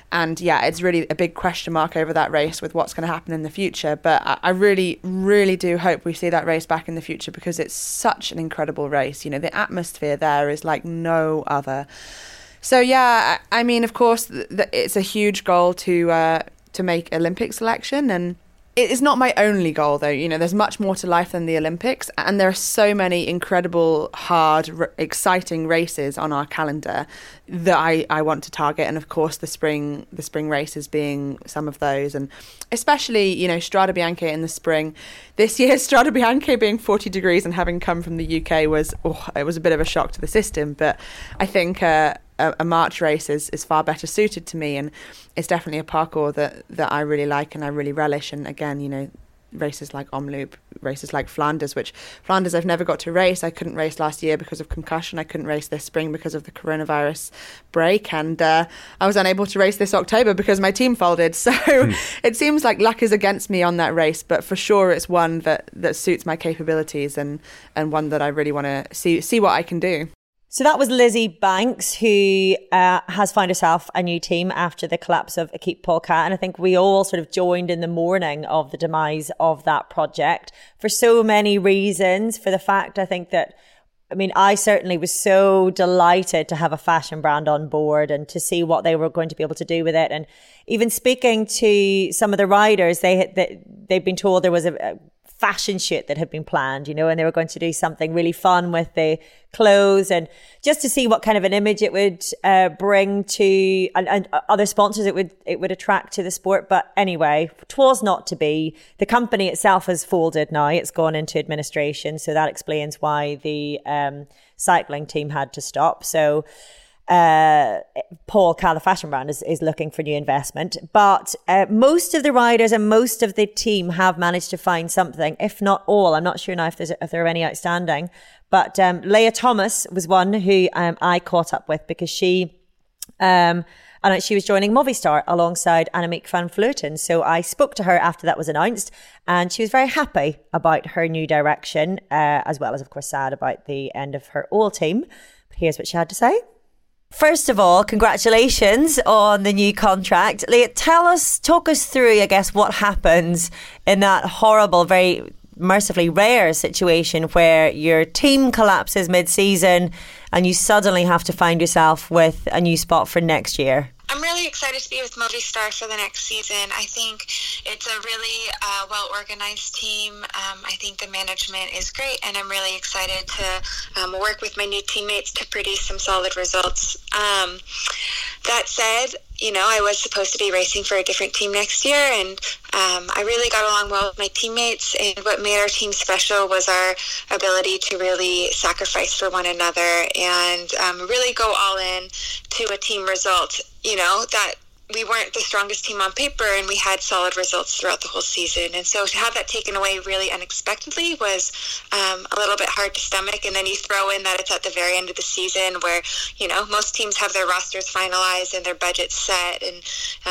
And yeah, it's really a big question mark over that race with what's going to happen in the future. But I really, really do hope we see that race back in the future, because it's such an incredible race. You know, the atmosphere there is like no other. So yeah, I mean, of course, it's a huge goal to make Olympic selection, and it is not my only goal, though. You know, there's much more to life than the Olympics, and there are so many incredible, hard, exciting races on our calendar that I want to target. And of course, the spring races being some of those, and especially, you know, Strade Bianche in the spring. This year, Strade Bianche being 40 degrees and having come from the UK was a bit of a shock to the system. But I think a March race is far better suited to me, and it's definitely a parkour that I really like and I really relish. And again, you know, races like Omloop, races like Flanders, which Flanders I've never got to race. I couldn't race last year because of concussion. I couldn't race this spring because of the coronavirus break, and I was unable to race this October because my team folded. So it seems like luck is against me on that race, but for sure it's one that suits my capabilities, and one that I really want to see what I can do. So that was Lizzie Banks, who has found herself a new team after the collapse of Equipe Polka. And I think we all sort of joined in the mourning of the demise of that project for so many reasons. For the fact, I think that, I mean, I certainly was so delighted to have a fashion brand on board and to see what they were going to be able to do with it. And even speaking to some of the riders, they've been told there was a fashion shoot that had been planned, you know, and they were going to do something really fun with the clothes, and just to see what kind of an image it would bring to and other sponsors it would attract to the sport. But anyway, 'twas not to be. The company itself has folded now. It's gone into administration, so that explains why the cycling team had to stop. So Polka, the fashion brand, is looking for new investment. But most of the riders and most of the team have managed to find something, if not all. I'm not sure now if there are any outstanding. But Leah Thomas was one who I caught up with, because she was joining Movistar alongside Annemiek van Vleuten. So I spoke to her after that was announced, and she was very happy about her new direction, as well as, of course, sad about the end of her old team. But here's what she had to say. First of all, congratulations on the new contract. Leah, talk us through, I guess, what happens in that horrible, very mercifully rare situation where your team collapses mid-season and you suddenly have to find yourself with a new spot for next year. I'm really excited to be with Movistar for the next season. I think it's a really well-organized team. I think the management is great, and I'm really excited to work with my new teammates to produce some solid results. That said, you know, I was supposed to be racing for a different team next year, and I really got along well with my teammates, and what made our team special was our ability to really sacrifice for one another and really go all in to a team result. You know, that we weren't the strongest team on paper, and we had solid results throughout the whole season. And so to have that taken away really unexpectedly was a little bit hard to stomach. And then you throw in that it's at the very end of the season where, you know, most teams have their rosters finalized and their budgets set, and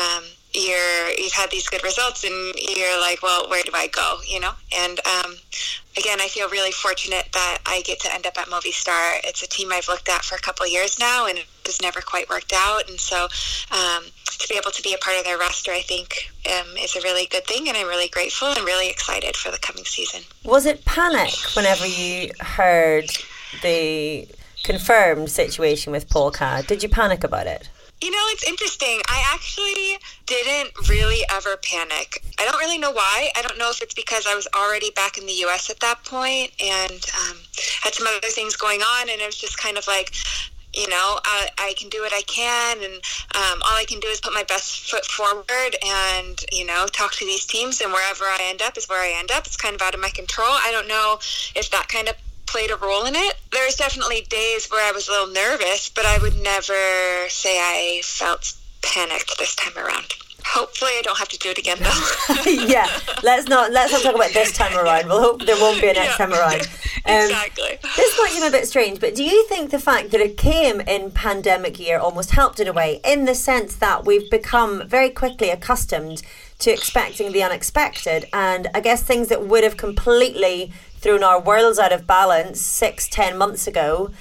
you've had these good results, and you're like, well, where do I go, you know? And again, I feel really fortunate that I get to end up at Movistar. It's a team I've looked at for a couple of years now, and it has never quite worked out. And so to be able to be a part of their roster, I think, is a really good thing, and I'm really grateful and really excited for the coming season. Was it panic whenever you heard the confirmed situation with Polka? Did you panic about it? You know, it's interesting. I actually didn't really ever panic. I don't really know why. I don't know if it's because I was already back in the U.S. at that point and had some other things going on, and it was just kind of like, you know, I can do what I can, and all I can do is put my best foot forward and, you know, talk to these teams, and wherever I end up is where I end up. It's kind of out of my control. I don't know if that kind of played a role in it. There's definitely days where I was a little nervous, but I would never say I felt panicked this time around. Hopefully I don't have to do it again, though. Yeah, let's not talk about this time around. We'll hope there won't be a next time around. Exactly. This might seem a bit strange, but do you think the fact that it came in pandemic year almost helped in a way, in the sense that we've become very quickly accustomed to expecting the unexpected, and I guess things that would have completely thrown our worlds out of balance 6-10 months ago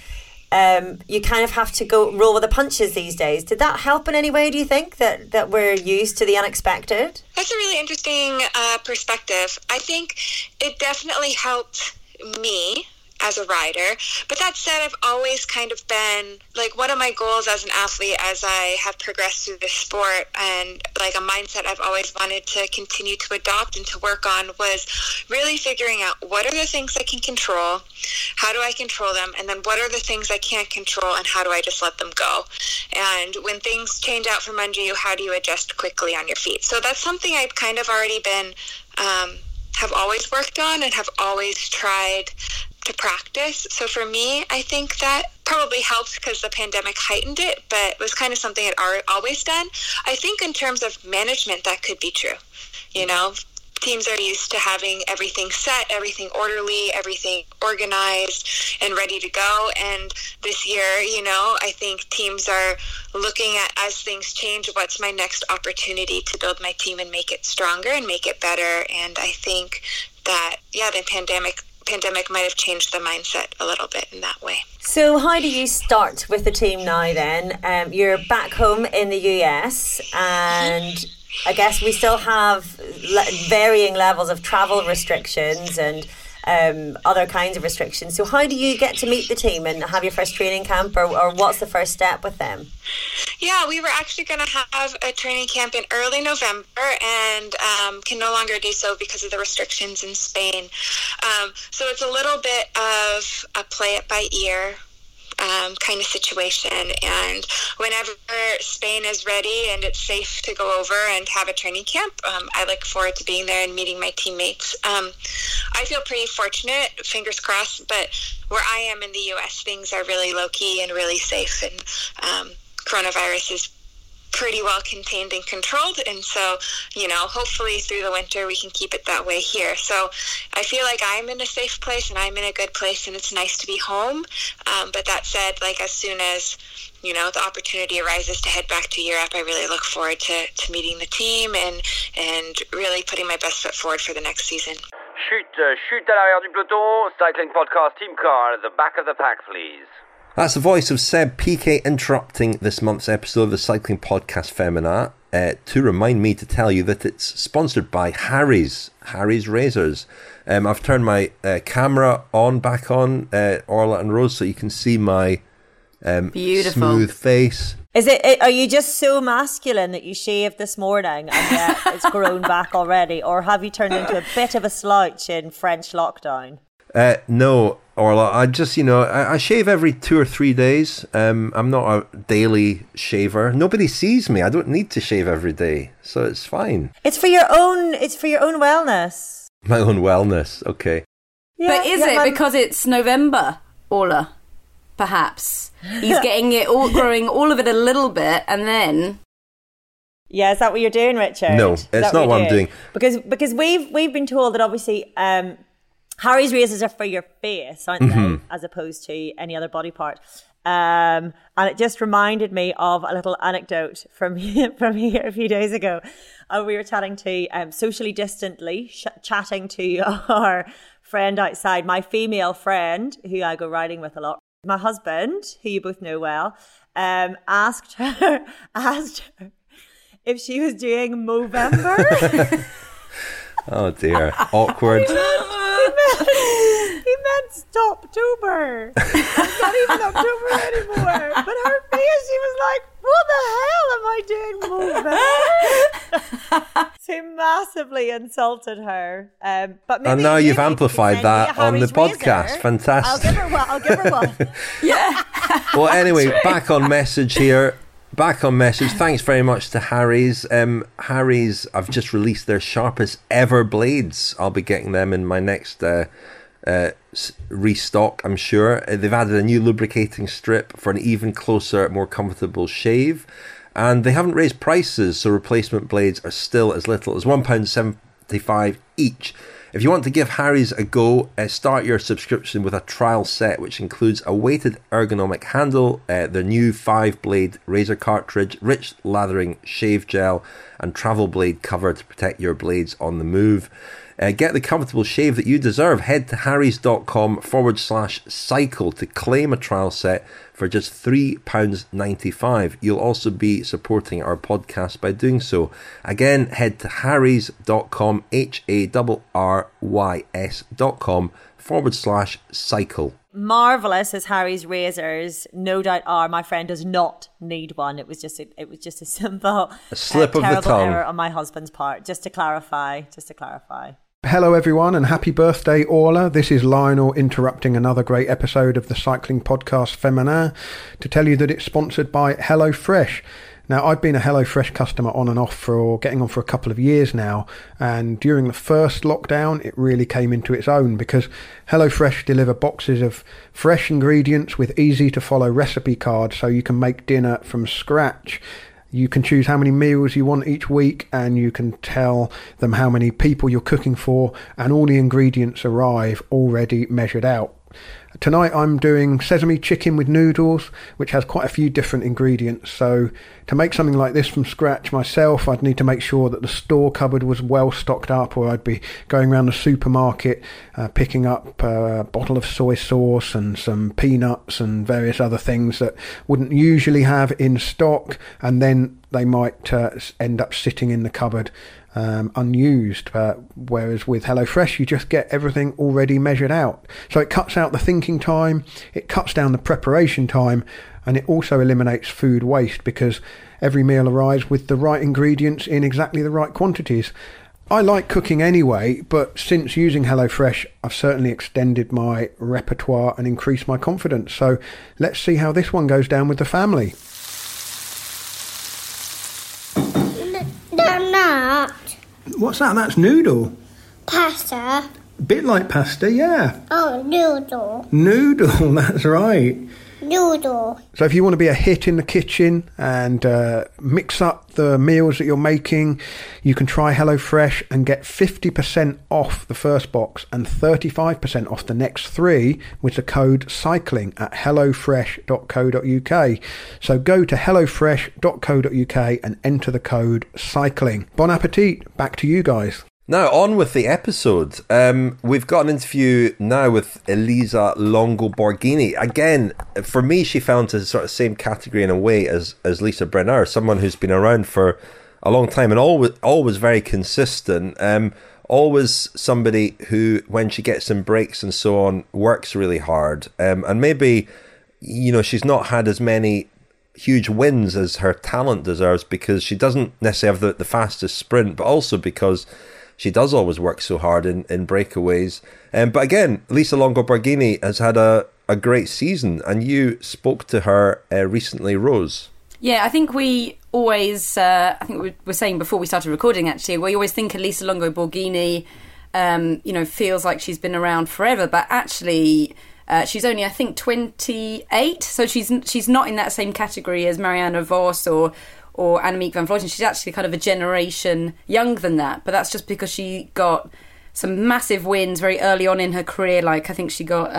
you kind of have to go roll with the punches these days. Did that help in any way, do you think, that we're used to the unexpected? That's a really interesting perspective. I think it definitely helped me as a rider. But that said, I've always kind of been, like, one of my goals as an athlete as I have progressed through this sport, and like a mindset I've always wanted to continue to adopt and to work on, was really figuring out what are the things I can control, how do I control them, and then what are the things I can't control, and how do I just let them go? And when things change out from under you, how do you adjust quickly on your feet? So that's something I've kind of already been, have always worked on and have always tried to practice. So for me, I think that probably helped because the pandemic heightened it, but it was kind of something I'd always done. I think in terms of management, that could be true. You know, teams are used to having everything set, everything orderly, everything organized and ready to go. And this year, you know, I think teams are looking at, as things change, what's my next opportunity to build my team and make it stronger and make it better. And I think that, yeah, the pandemic might have changed the mindset a little bit in that way. So how do you start with the team now then? You're back home in the US, and I guess we still have varying levels of travel restrictions and other kinds of restrictions. So how do you get to meet the team and have your first training camp, or what's the first step with them? Yeah, we were actually going to have a training camp in early November and can no longer do so because of the restrictions in Spain. So it's a little bit of a play it by ear kind of situation, and whenever Spain is ready and it's safe to go over and have a training camp, I look forward to being there and meeting my teammates. I feel pretty fortunate, fingers crossed, but where I am in the US, things are really low-key and really safe, and coronavirus is pretty well contained and controlled, and so, you know, hopefully through the winter we can keep it that way here. So I feel like I'm in a safe place and I'm in a good place, and it's nice to be home, but that said, like, as soon as, you know, the opportunity arises to head back to Europe, I really look forward to meeting the team and really putting my best foot forward for the next season. Chute à l'arrière du peloton, cycling podcast team car at the back of the pack, please. That's the voice of Seb Piquet interrupting this month's episode of the Cycling Podcast Femina to remind me to tell you that it's sponsored by Harry's Razors. I've turned my camera back on, Orla and Rose, so you can see my beautiful smooth face. Are you just so masculine that you shaved this morning and yet it's grown back already, or have you turned into a bit of a slouch in French lockdown? No, Orla, I just, I shave every 2 or 3 days. I'm not a daily shaver. Nobody sees me. I don't need to shave every day, so it's fine. It's for your own wellness. My own wellness, okay. Yeah, but is it because it's November, Orla? Perhaps he's getting it all, growing all of it a little bit, and then. Yeah, is that what you're doing, Richard? No, it's not what I'm doing. Because we've been told that obviously Harry's razors are for your face, aren't they, as opposed to any other body part. And it just reminded me of a little anecdote from here a few days ago. We were chatting to socially distantly, chatting to our friend outside, my female friend who I go riding with a lot. My husband, who you both know well, asked her if she was doing Movember. Oh dear, awkward. He meant Stoptober. It's not even October anymore. But her face, she was like, what the hell am I doing Movember? So he massively insulted her. But maybe and now you've amplified that on the podcast. Razor. Fantastic. I'll give her one. Yeah. Well, anyway, back on message here. Thanks very much to Harry's. Harry's, I've just released their sharpest ever blades. I'll be getting them in my next restock, I'm sure. They've added a new lubricating strip for an even closer, more comfortable shave. And they haven't raised prices, so replacement blades are still as little as £1.75 each. If you want to give Harry's a go, start your subscription with a trial set, which includes a weighted ergonomic handle, their new 5-blade razor cartridge, rich lathering shave gel, and travel blade cover to protect your blades on the move. Get the comfortable shave that you deserve. Head to harrys.com/cycle to claim a trial set for just £3.95. You'll also be supporting our podcast by doing so. Again, head to harrys.com, harrys.com/cycle. Marvelous as Harry's razors no doubt are. My friend does not need one. It was just a simple slip of the terrible tongue error on my husband's part. Just to clarify. Hello everyone and happy birthday Orla. This is Lionel interrupting another great episode of the cycling podcast Feminin to tell you that it's sponsored by HelloFresh. Now, I've been a HelloFresh customer on and off for getting on for a couple of years now, and during the first lockdown it really came into its own because HelloFresh deliver boxes of fresh ingredients with easy to follow recipe cards so you can make dinner from scratch. You can choose how many meals you want each week, and you can tell them how many people you're cooking for, and all the ingredients arrive already measured out. Tonight I'm doing sesame chicken with noodles, which has quite a few different ingredients. So to make something like this from scratch myself, I'd need to make sure that the store cupboard was well stocked up, or I'd be going around the supermarket picking up a bottle of soy sauce and some peanuts and various other things that wouldn't usually have in stock, and then they might end up sitting in the cupboard unused, whereas with HelloFresh you just get everything already measured out. So it cuts out the thinking time, it cuts down the preparation time, and it also eliminates food waste because every meal arrives with the right ingredients in exactly the right quantities. I like cooking anyway, but since using HelloFresh I've certainly extended my repertoire and increased my confidence. So let's see how this one goes down with the family. They're not. What's that? That's noodle. Pasta. A bit like pasta, yeah. Oh, noodle. Noodle, that's right. Noodle. So if you want to be a hit in the kitchen and mix up the meals that you're making, you can try HelloFresh and get 50% off the first box and 35% off the next 3 with the code CYCLING at hellofresh.co.uk. So go to hellofresh.co.uk and enter the code CYCLING. Bon appetit. Back to you guys. Now, on with the episode. We've got an interview now with Elisa Longo Borghini. Again, for me, she fell into the sort of same category in a way as Lisa Brenner, someone who's been around for a long time and always very consistent. Always somebody who, when she gets some breaks and so on, works really hard. And maybe, she's not had as many huge wins as her talent deserves because she doesn't necessarily have the fastest sprint, but also because she does always work so hard in breakaways. But again, Lisa Longo Borghini has had a great season, and you spoke to her recently, Rose. Yeah, I think we always, I think we were saying before we started recording actually, we always think of Lisa Longo Borghini, feels like she's been around forever, but actually she's only, I think, 28, so she's not in that same category as Marianne Vos or Annemiek van Vleuten. She's actually kind of a generation younger than that, but that's just because she got some massive wins very early on in her career. Like I think she got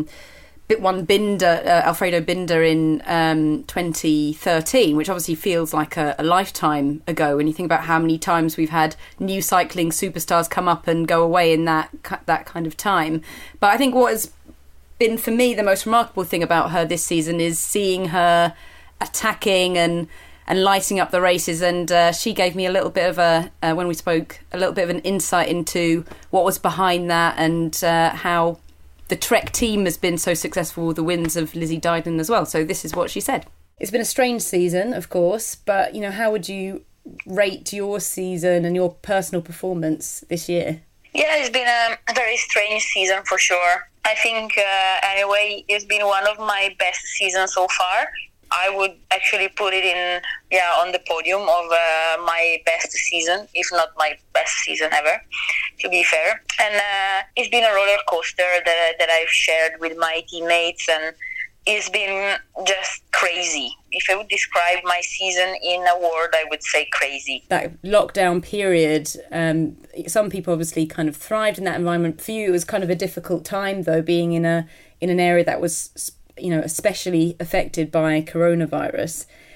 Alfredo Binder in 2013, which obviously feels like a lifetime ago when you think about how many times we've had new cycling superstars come up and go away in that kind of time. But I think what has been for me the most remarkable thing about her this season is seeing her attacking and lighting up the races, and she gave me a little bit of when we spoke, a little bit of an insight into what was behind that and how the Trek team has been so successful with the wins of Lizzie Deignan as well. So this is what she said. It's been a strange season, of course, but how would you rate your season and your personal performance this year? Yeah, it's been a very strange season for sure. I think anyway, it's been one of my best seasons so far. I would actually put it on the podium of my best season, if not my best season ever, to be fair. And it's been a roller coaster that I've shared with my teammates, and it's been just crazy. If I would describe my season in a word, I would say crazy. That lockdown period, some people obviously kind of thrived in that environment. For you, it was kind of a difficult time, though, being in an area that was especially affected by coronavirus.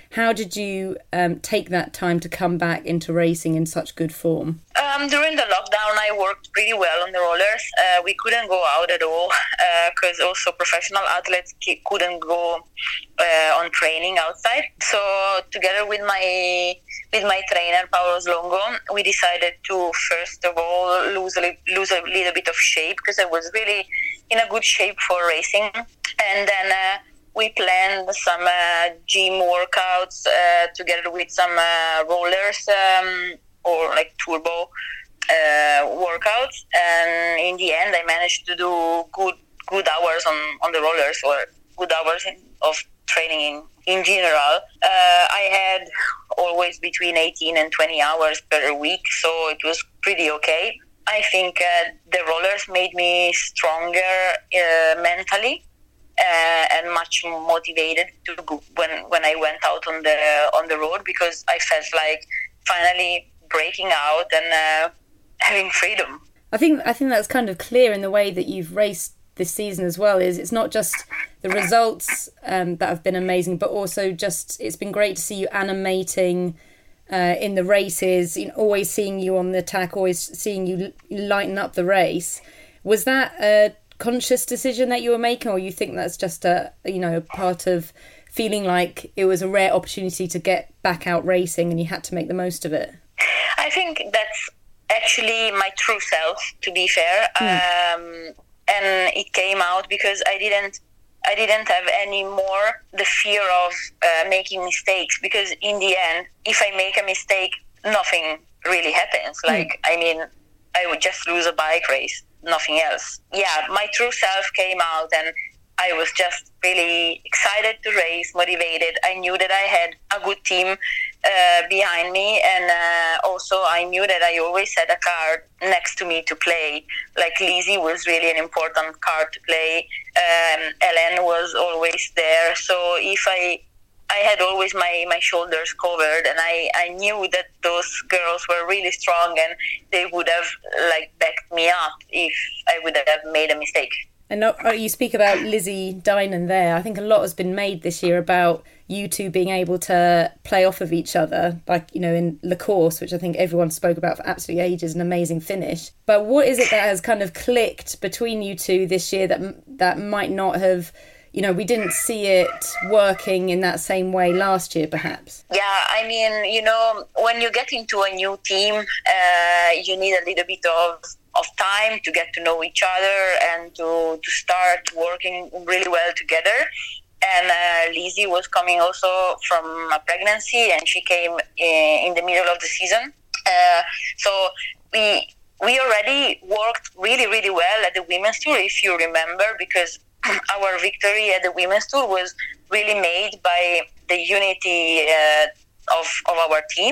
How did you take that time to come back into racing in such good form? During the lockdown, I worked pretty well on the rollers. We couldn't go out at all because also professional athletes couldn't go on training outside. So together with my trainer Paolo Slongo, we decided to first of all lose a little bit of shape, because I was really in a good shape for racing, and then we planned some gym workouts together with some rollers or like turbo workouts, and in the end I managed to do good hours on the rollers, or good hours of training in general. I had always between 18 and 20 hours per week, so it was pretty okay. I think the rollers made me stronger mentally and much more motivated to go when I went out on the road, because I felt like finally breaking out and having freedom. I think that's kind of clear in the way that you've raced this season as well. Is it's not just the results that have been amazing, but also just it's been great to see you animating in the races, always seeing you on the attack, always seeing you lighten up the race. Was that a conscious decision that you were making, or you think that's just a part of feeling like it was a rare opportunity to get back out racing and you had to make the most of it? I think that's actually my true self, to be fair. And it came out because I didn't have any more the fear of making mistakes, because in the end, if I make a mistake, nothing really happens. I would just lose a bike race, nothing else. Yeah, my true self came out, and I was just really excited to race, motivated. I knew that I had a good team behind me, and also I knew that I always had a card next to me to play. Like Lizzie was really an important card to play. Ellen was always there. So if I had always my shoulders covered, and I knew that those girls were really strong, and they would have backed me up if I would have made a mistake. And you speak about Lizzie Dinan there. I think a lot has been made this year about you two being able to play off of each other, in La Course, which I think everyone spoke about for absolutely ages, an amazing finish. But what is it that has kind of clicked between you two this year that might not have, we didn't see it working in that same way last year, perhaps? Yeah, I mean, when you get into a new team, you need a little bit of time to get to know each other and to start working really well together. And Lizzie was coming also from a pregnancy, and she came in the middle of the season. So we already worked really, really well at the Women's Tour, if you remember, because our victory at the Women's Tour was really made by the unity of our team.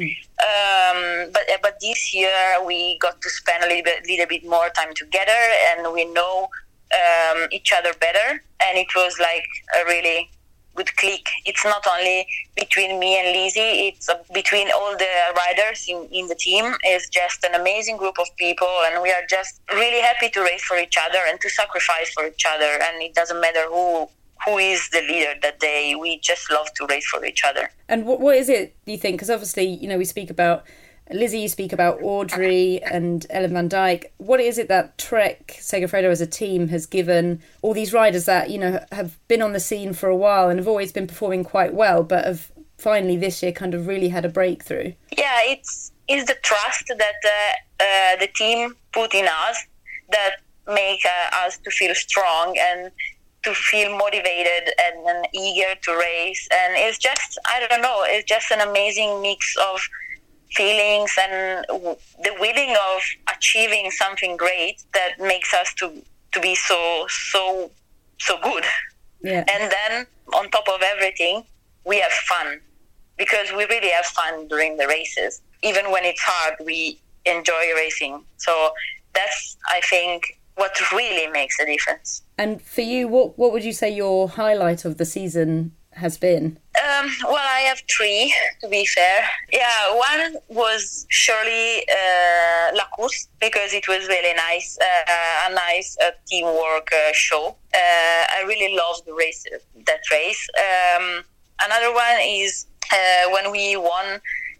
But this year we got to spend a little bit more time together, and we know each other better, and it was like a really good click. It's not only between me and Lizzie, it's between all the riders in the team. It's just an amazing group of people, and we are just really happy to race for each other and to sacrifice for each other, and it doesn't matter who is the leader that day. We just love to race for each other. And what is it, do you think? Because obviously, we speak about Lizzie, you speak about Audrey and Ellen van Dijk. What is it that Trek Segafredo as a team has given all these riders that, have been on the scene for a while and have always been performing quite well, but have finally this year kind of really had a breakthrough? Yeah, it's the trust that the team put in us that make us to feel strong and to feel motivated and eager to race. And it's just, I don't know, it's just an amazing mix of feelings and the willing of achieving something great that makes us to be so good. Yeah. And then on top of everything, we have fun, because we really have fun during the races. Even when it's hard, we enjoy racing. So that's, I think, what really makes a difference. And for you, what would you say your highlight of the season has been? Well, I have three, to be fair. Yeah, one was surely La Course, because it was really nice, a nice teamwork show. I really loved that race. another one is when we won.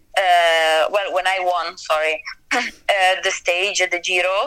When I won, the stage at the Giro.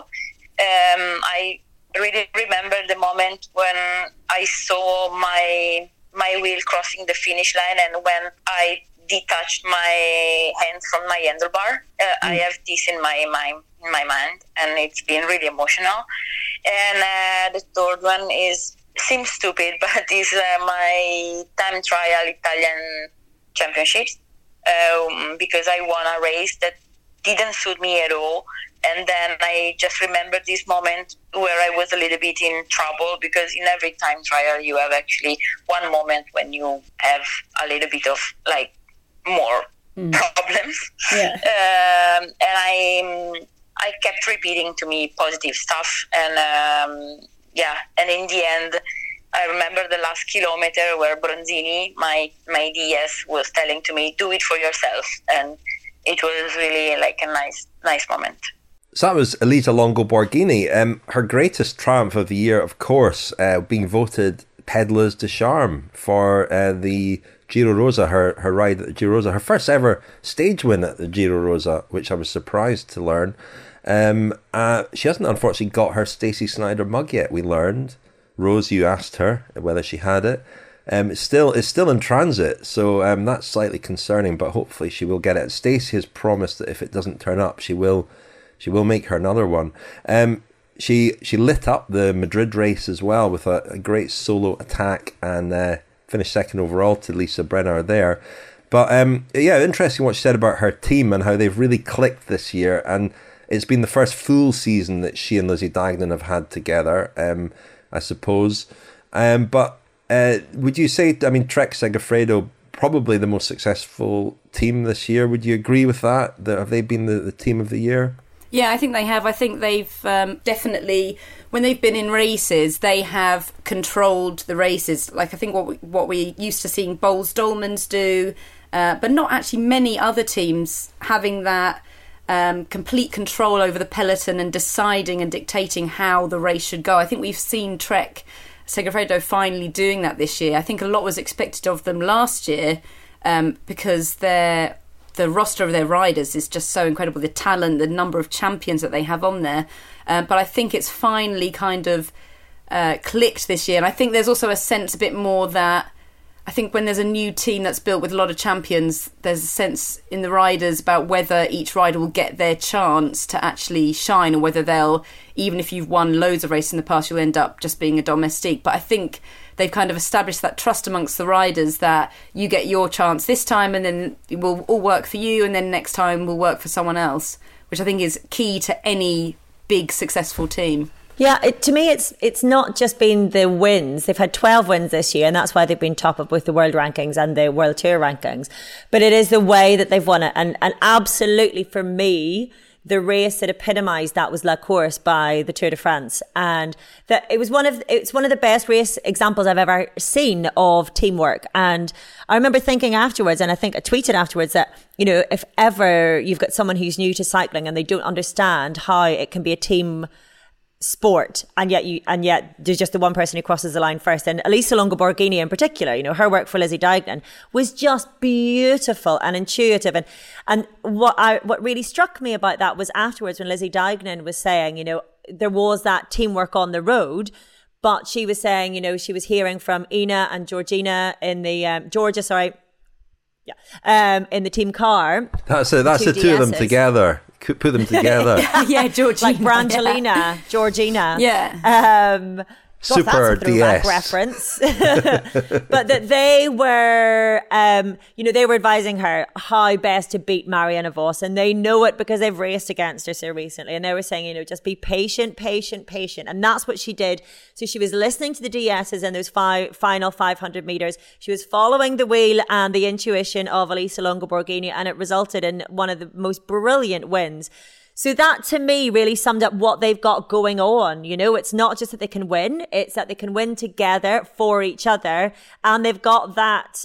I really remember the moment when I saw my wheel crossing the finish line, and when I detached my hand from my handlebar. I have this in my mind, and it's been really emotional. And the third one seems stupid, but is my time trial Italian championships, because I won a race that didn't suit me at all. And then I just remember this moment where I was a little bit in trouble, because in every time trial you have actually one moment when you have a little bit of more problems. Yeah. And I kept repeating to me positive stuff. And and in the end, I remember the last kilometer where Bronzini, my DS, was telling to me, do it for yourself. And it was really a nice moment. So that was Elisa Longo Borghini. Her greatest triumph of the year, of course, being voted Pedales de Charme for the Giro Rosa, her ride at the Giro Rosa, her first ever stage win at the Giro Rosa, which I was surprised to learn. She hasn't unfortunately got her Stacey Snyder mug yet, we learned. Rose, you asked her whether she had it. It's still in transit, so that's slightly concerning, but hopefully she will get it. Stacey has promised that if it doesn't turn up, she will make her another one. She lit up the Madrid race as well with a great solo attack, and finished second overall to Lisa Brenner there. But interesting what she said about her team and how they've really clicked this year, and it's been the first full season that she and Lizzie Deignan have had together, I suppose. But would you say, Trek Segafredo probably the most successful team this year? Would you agree with that? Have they been the team of the year? Yeah, I think they have. I think they've definitely, when they've been in races, they have controlled the races. I think what we used to seeing Boels Dolmans do, but not actually many other teams having that complete control over the peloton and deciding and dictating how the race should go. I think we've seen Trek Segafredo finally doing that this year. I think a lot was expected of them last year, because the roster of their riders is just so incredible. The talent, the number of champions that they have on there. But I think it's finally kind of clicked this year. And I think there's also a sense a bit more that I think when there's a new team that's built with a lot of champions, there's a sense in the riders about whether each rider will get their chance to actually shine, or whether they'll, even if you've won loads of races in the past, you'll end up just being a domestique. But I think they've kind of established that trust amongst the riders that you get your chance this time, and then it will all work for you, and then next time will work for someone else, which I think is key to any big successful team. Yeah, to me, it's not just been the wins. They've had 12 wins this year, and that's why they've been top of both the world rankings and the World Tour rankings. But it is the way that they've won it. And absolutely, for me, the race that epitomised that was La Course by the Tour de France. And that it's one of the best race examples I've ever seen of teamwork. And I remember thinking afterwards, and I think I tweeted afterwards, that, if ever you've got someone who's new to cycling and they don't understand how it can be a team sport, and yet there's just the one person who crosses the line first. And Elisa Longo Borghini in particular, her work for Lizzie Deignan was just beautiful and intuitive. And what really struck me about that was afterwards when Lizzie Deignan was saying, there was that teamwork on the road, but she was saying, she was hearing from Ina and Georgina in the Georgia, in the team car. That's the two of them together. Put them together. Yeah, Georgina. Like Brangelina, Georgina. Yeah. Super that's a throwback DS reference. But that they were, they were advising her how best to beat Marianne Vos, and they know it because they've raced against her so recently. And they were saying, just be patient. And that's what she did. So she was listening to the DSs in those final 500 meters. She was following the wheel and the intuition of Elisa Longo Borghini, and it resulted in one of the most brilliant wins. So that, to me, really summed up what they've got going on. It's not just that they can win, it's that they can win together for each other. And they've got that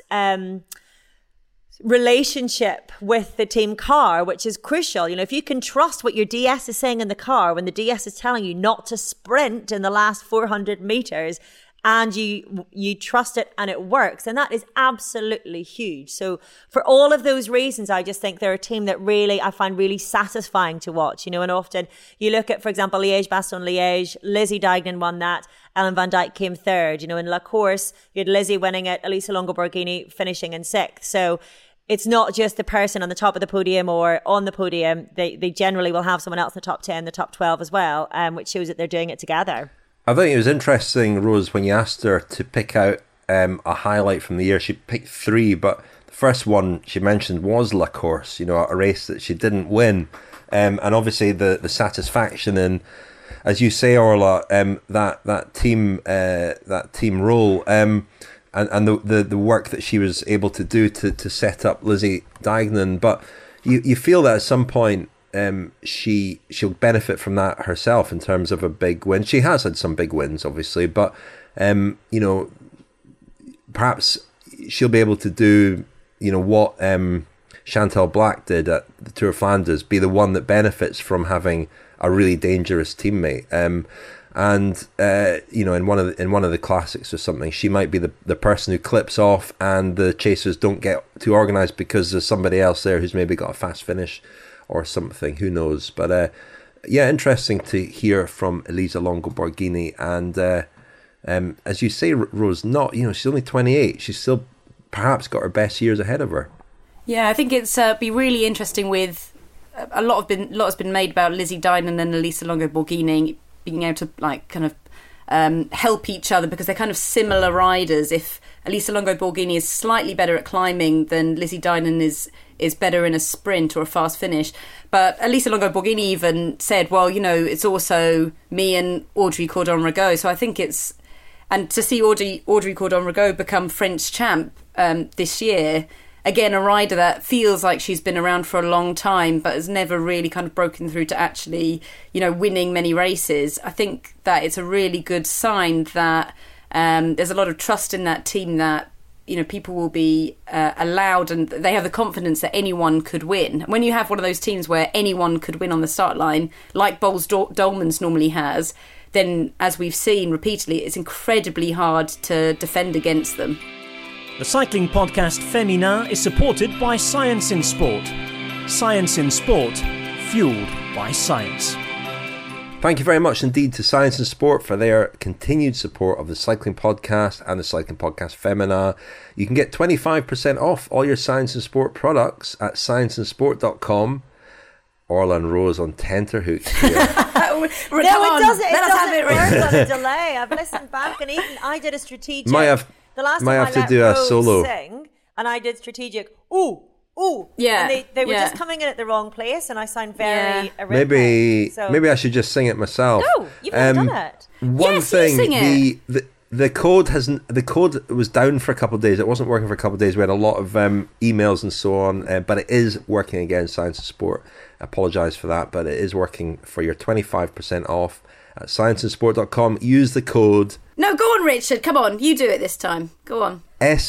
relationship with the team car, which is crucial. If you can trust what your DS is saying in the car, when the DS is telling you not to sprint in the last 400 meters, and you trust it and it works. And that is absolutely huge. So for all of those reasons, I just think they're a team that really, I find really satisfying to watch, and often you look at, for example, Liège-Bastogne-Liège, Lizzie Deignan won that, Ellen van Dijk came third, in La Course, you had Lizzie winning it, Elisa Longo Borghini finishing in sixth. So it's not just the person on the top of the podium or on the podium. They generally will have someone else in the top 10, the top 12 as well, which shows that they're doing it together. I think it was interesting, Rose, when you asked her to pick out a highlight from the year. She picked 3, but the first one she mentioned was La Course, a race that she didn't win. And obviously the satisfaction in, as you say, Orla, that team role, and the work that she was able to do to set up Lizzie Deignan. But you feel that at some point, she'll benefit from that herself in terms of a big win. She has had some big wins, obviously, but perhaps she'll be able to do what Chantal Black did at the Tour of Flanders, be the one that benefits from having a really dangerous teammate. In one of the classics or something, she might be the person who clips off, and the chasers don't get too organised because there's somebody else there who's maybe got a fast finish or something, who knows. But interesting to hear from Elisa Longo Borghini. And as you say, Rose, she's only 28. She's still perhaps got her best years ahead of her. Yeah, I think it's be really interesting with a lot has been made about Lizzie Deignan and Elisa Longo Borghini being able to help each other because they're kind of similar riders. If Elisa Longo Borghini is slightly better at climbing, then Lizzie Deignan is better in a sprint or a fast finish. But Elisa Longo Borghini even said, well, it's also me and Audrey Cordon-Ragot. So I think and to see Audrey Cordon-Ragot become French champ this year, again, a rider that feels like she's been around for a long time but has never really kind of broken through to actually, winning many races. I think that it's a really good sign that there's a lot of trust in that team, that people will be allowed, and they have the confidence that anyone could win. When you have one of those teams where anyone could win on the start line, like Boels Dolmans normally has, then, as we've seen repeatedly, it's incredibly hard to defend against them. The cycling podcast Femina is supported by Science in Sport. Science in Sport, fueled by science. Thank you very much indeed to Science in Sport for their continued support of the Cycling Podcast and the Cycling Podcast Femina. You can get 25% off all your Science in Sport products at scienceinsport.com. Orla and Rose on tenterhooks here. No, it doesn't. It doesn't work on a delay. I've listened back, and even I did a strategic. The last time I let Rose solo sing, and I did strategic. Ooh. Yeah, and they were just coming in at the wrong place, and I sound very arrhythmic. Maybe I should just sing it myself. No, you've not done it. One thing, the code was down for a couple of days. It wasn't working for a couple of days. We had a lot of emails and so on, but it is working again. Science and Sport. I apologise for that, but it is working for your 25% off at scienceinsport.com. Use the code. No, go on, Richard. Come on, you do it this time. Go on.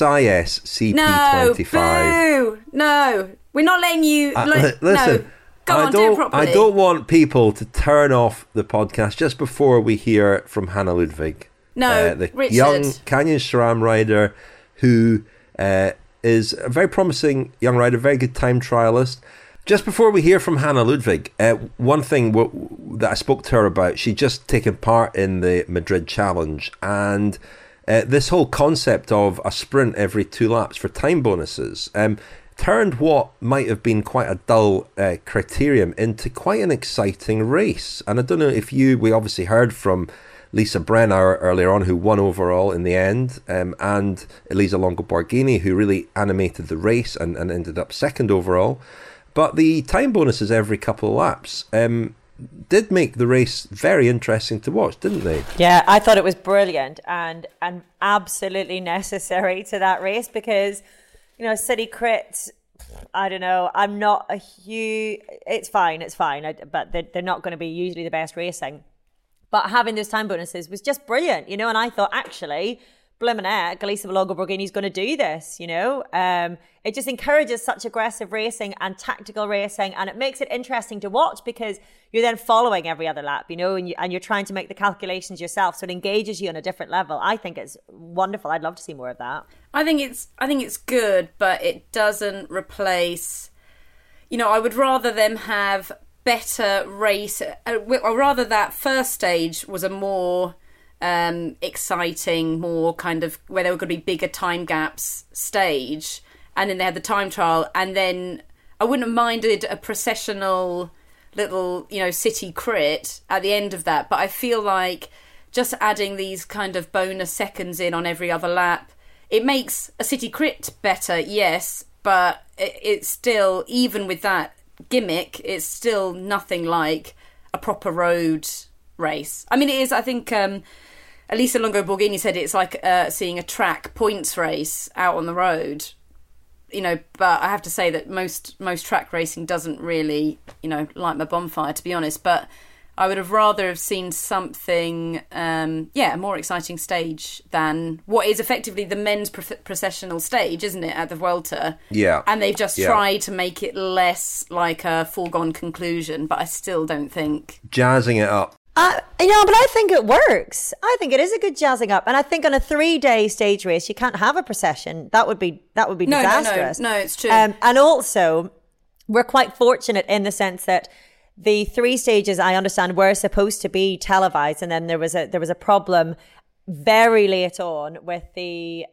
SISCP25. No, we're not letting you. Listen, no. Go on, do it properly. I don't want people to turn off the podcast just before we hear from Hannah Ludwig. No, the Richard. young Canyon SRAM rider who is a very promising young rider, very good time trialist. Just before we hear from Hannah Ludwig, one thing that I spoke to her about, she'd just taken part in the Madrid Challenge, and this whole concept of a sprint every 2 laps for time bonuses turned what might have been quite a dull criterium into quite an exciting race. And I don't know if we obviously heard from Lisa Brenner earlier on, who won overall in the end, and Elisa Longo Borghini, who really animated the race and ended up second overall. But the time bonuses every couple of laps did make the race very interesting to watch, didn't they? Yeah, I thought it was brilliant and absolutely necessary to that race because, City Crit, I don't know, I'm not a huge... It's fine, but they're not going to be usually the best racing. But having those time bonuses was just brilliant, and I thought, actually... blimmin' heck, Elisa Longo Borghini's going to do this, you know? It just encourages such aggressive racing and tactical racing, and it makes it interesting to watch because you're then following every other lap, you know, and you're trying to make the calculations yourself, so it engages you on a different level. I think it's wonderful. I'd love to see more of that. I think it's good, but it doesn't replace, you know, I would rather them have better race, or rather that first stage was a more exciting, more kind of where there were going to be bigger time gaps stage, and then they had the time trial, and then I wouldn't have minded a processional little, you know, city crit at the end of that, but I feel like just adding these kind of bonus seconds in on every other lap, it makes a city crit better, yes, but it's still, even with that gimmick, it's still nothing like a proper road race. I mean, it is, I think Elisa Longo Borghini said it's like seeing a track points race out on the road, you know, but I have to say that most track racing doesn't really, you know, light my bonfire, to be honest, but I would have rather have seen something, a more exciting stage than what is effectively the men's processional stage, isn't it, at the Vuelta? Yeah. And they've just tried to make it less like a foregone conclusion, but I still don't think... Jazzing it up. But I think it works. I think it is a good jazzing up, and I think on a 3-day stage race you can't have a procession. That would be disastrous. No, it's true. And also, we're quite fortunate in the sense that the 3 stages, I understand, were supposed to be televised, and then there was a problem very late on with the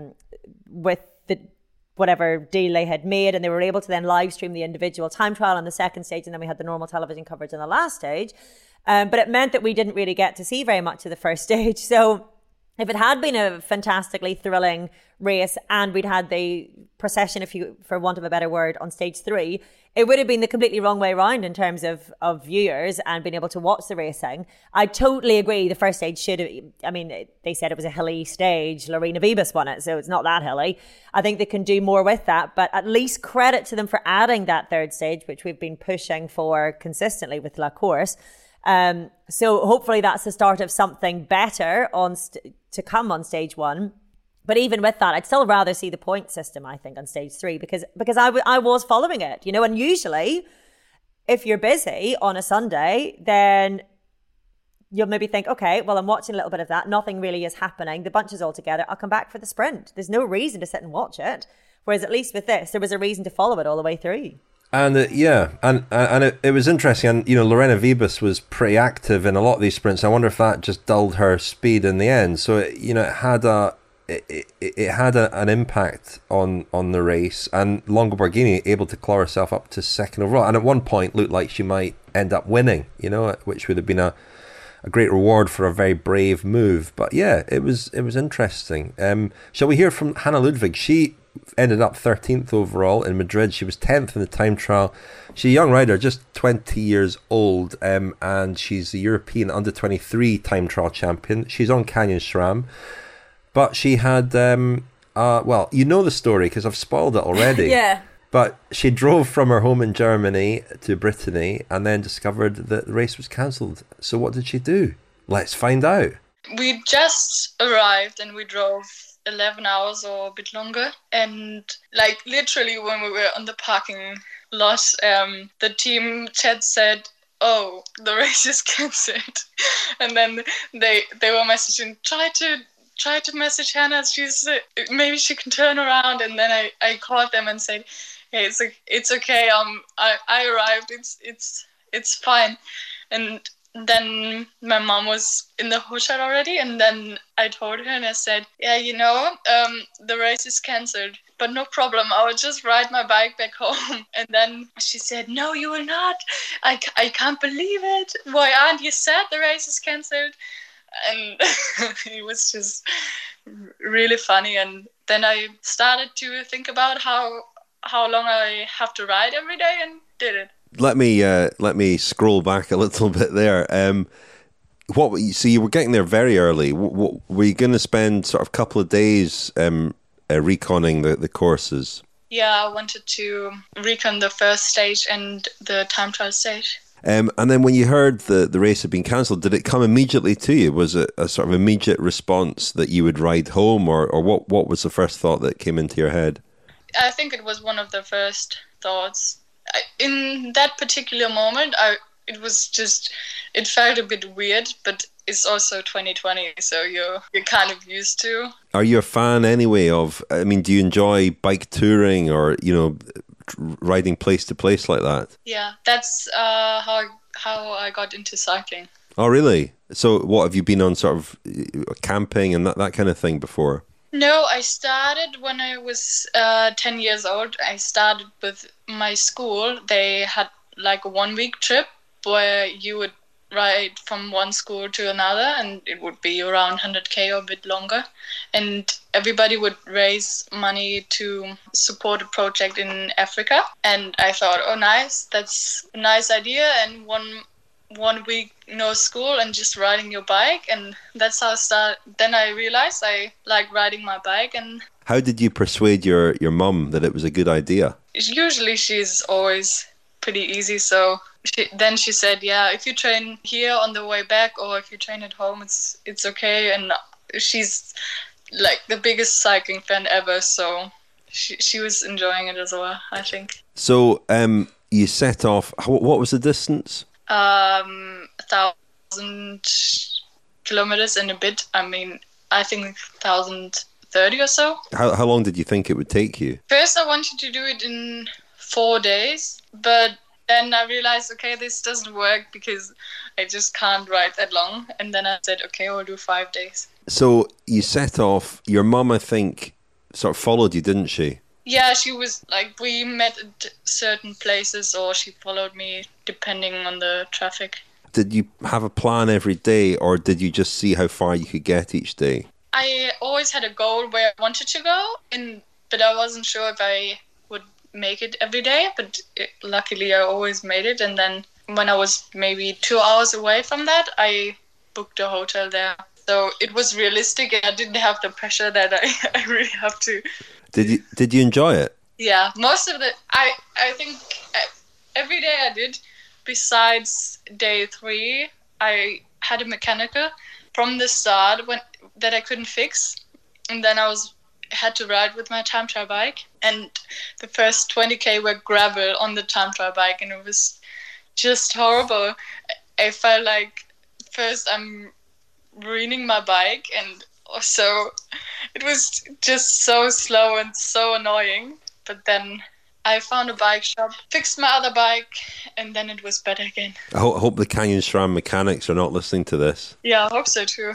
whatever deal they had made, and they were able to then live stream the individual time trial on the second stage, and then we had the normal television coverage on the last stage. But it meant that we didn't really get to see very much of the first stage. So if it had been a fantastically thrilling race and we'd had the procession, for want of a better word, on stage 3, it would have been the completely wrong way around in terms of viewers and being able to watch the racing. I totally agree. The first stage should have, I mean, they said it was a hilly stage. Lorena Vivas won it, so it's not that hilly. I think they can do more with that, but at least credit to them for adding that third stage, which we've been pushing for consistently with La Course. So hopefully that's the start of something better to come on stage 1. But even with that, I'd still rather see the point system, I think, on stage 3, because I was following it, you know, and usually if you're busy on a Sunday, then you'll maybe think, okay, well, I'm watching a little bit of that. Nothing really is happening. The bunch is all together. I'll come back for the sprint. There's no reason to sit and watch it. Whereas at least with this, there was a reason to follow it all the way through. And it was interesting, and you know, Lorena Vivas was pretty active in a lot of these sprints. I wonder if that just dulled her speed in the end. So it had an impact on the race, and Longo Borghini able to claw herself up to second overall, and at one point looked like she might end up winning, you know, which would have been a great reward for a very brave move. But yeah, it was interesting. Shall we hear from Hannah Ludwig? She ended up 13th overall in Madrid. She was 10th in the time trial. She's a young rider, just 20 years old, and she's the European under-23 time trial champion. She's on Canyon SRAM, but she had, well, you know the story because I've spoiled it already. Yeah. But she drove from her home in Germany to Brittany and then discovered that the race was cancelled. So what did she do? Let's find out. We just arrived and we drove 11 hours or a bit longer, and like literally when we were on the parking lot, the team chat said, oh, the race is cancelled. And then they were messaging, try to message Hannah, she's maybe she can turn around. And then I called them and said, hey, it's okay, I arrived, it's fine. And then my mom was in the hotel already, and then I told her and I said, yeah, you know, the race is cancelled, but no problem, I will just ride my bike back home. And then she said, no, you will not, I can't believe it, why aren't you sad the race is cancelled? And it was just really funny. And then I started to think about how long I have to ride every day, and did it. Let me scroll back a little bit there. So you were getting there very early. Were you going to spend sort of a couple of days reconning the courses? Yeah, I wanted to recon the first stage and the time trial stage. And then when you heard the race had been cancelled, did it come immediately to you? Was it a sort of immediate response that you would ride home, or what was the first thought that came into your head? I think it was one of the first thoughts. In that particular moment, it felt a bit weird, but it's also 2020, so you're kind of used to. Are you a fan anyway do you enjoy bike touring or, riding place to place like that? Yeah, that's how I got into cycling. Oh, really? So what, have you been on sort of camping and that kind of thing before? No, I started when I was 10 years old. I started with my school. They had like a 1-week trip where you would ride from one school to another, and it would be around 100k or a bit longer. And everybody would raise money to support a project in Africa. And I thought, oh, nice, that's a nice idea. And one week no school and just riding your bike, and that's how I started. Then I realized I like riding my bike. And how did you persuade your mum that it was a good idea? Usually she's always pretty easy, so she said, yeah, if you train here on the way back or if you train at home, it's okay. And she's like the biggest cycling fan ever, so she was enjoying it as well, I think. So you set off, what was the distance? 1,000 kilometers and a bit. I think 1,030 or so. How long did you think it would take you? First I wanted to do it in 4 days, but then I realized, okay, this doesn't work because I just can't ride that long. And then I said, okay, I'll do 5 days. So you set off. Your mum, I think, sort of followed you, didn't she? Yeah, she was like, we met at certain places, or she followed me depending on the traffic. Did you have a plan every day, or did you just see how far you could get each day? I always had a goal where I wanted to go, but I wasn't sure if I would make it every day, but luckily I always made it. And then when I was maybe 2 hours away from that, I booked a hotel there. So it was realistic, and I didn't have the pressure that I really have to. Did you enjoy it? Yeah, most of I think every day I did, besides day 3, I had a mechanical from the start that I couldn't fix, and then I had to ride with my time trial bike, and the first 20k were gravel on the time trial bike, and it was just horrible. I felt like first I'm ruining my bike, and also it was just so slow and so annoying. But then I found a bike shop, fixed my other bike, and then it was better again. I hope the Canyon SRAM mechanics are not listening to this. Yeah, I hope so too.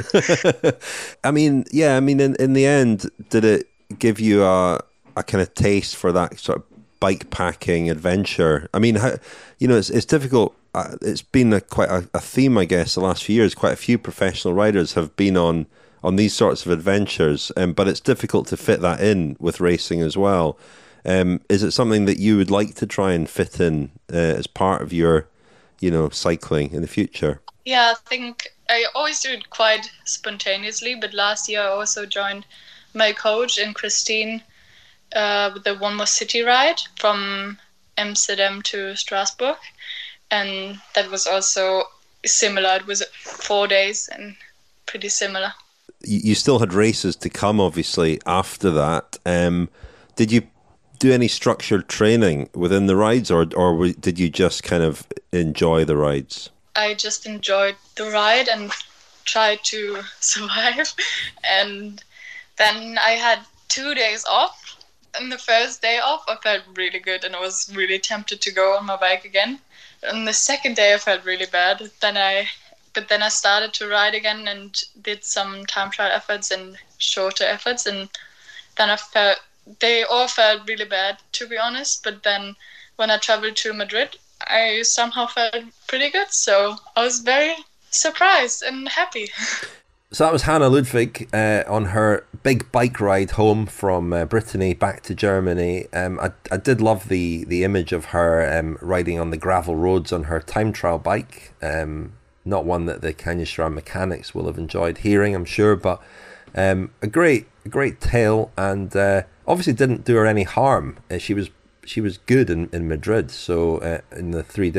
In the end, did it give you a kind of taste for that sort of bike packing adventure? It's difficult. It's been quite a theme, I guess, the last few years. Quite a few professional riders have been on these sorts of adventures, but it's difficult to fit that in with racing as well. Is it something that you would like to try and fit in as part of your, cycling in the future? Yeah, I think I always do it quite spontaneously, but last year I also joined my coach and Christine with the One More City ride from Amsterdam to Strasbourg, and that was also similar. It was 4 days and pretty similar. You still had races to come, obviously, after that. Did you do any structured training within the rides, or did you just kind of enjoy the rides? I just enjoyed the ride and tried to survive. And then I had 2 days off. And the first day off, I felt really good, and I was really tempted to go on my bike again. And the second day, I felt really bad. But then I started to ride again and did some time trial efforts and shorter efforts, and then they all felt really bad, to be honest. But then when I traveled to Madrid, I somehow felt pretty good, so I was very surprised and happy. So that was Hannah Ludwig on her big bike ride home from Brittany back to Germany. I did love the image of her riding on the gravel roads on her time trial bike. Not one that the Canyon SRAM mechanics will have enjoyed hearing, I'm sure, but a great tale, and obviously didn't do her any harm. She was good in Madrid, so in the 3-day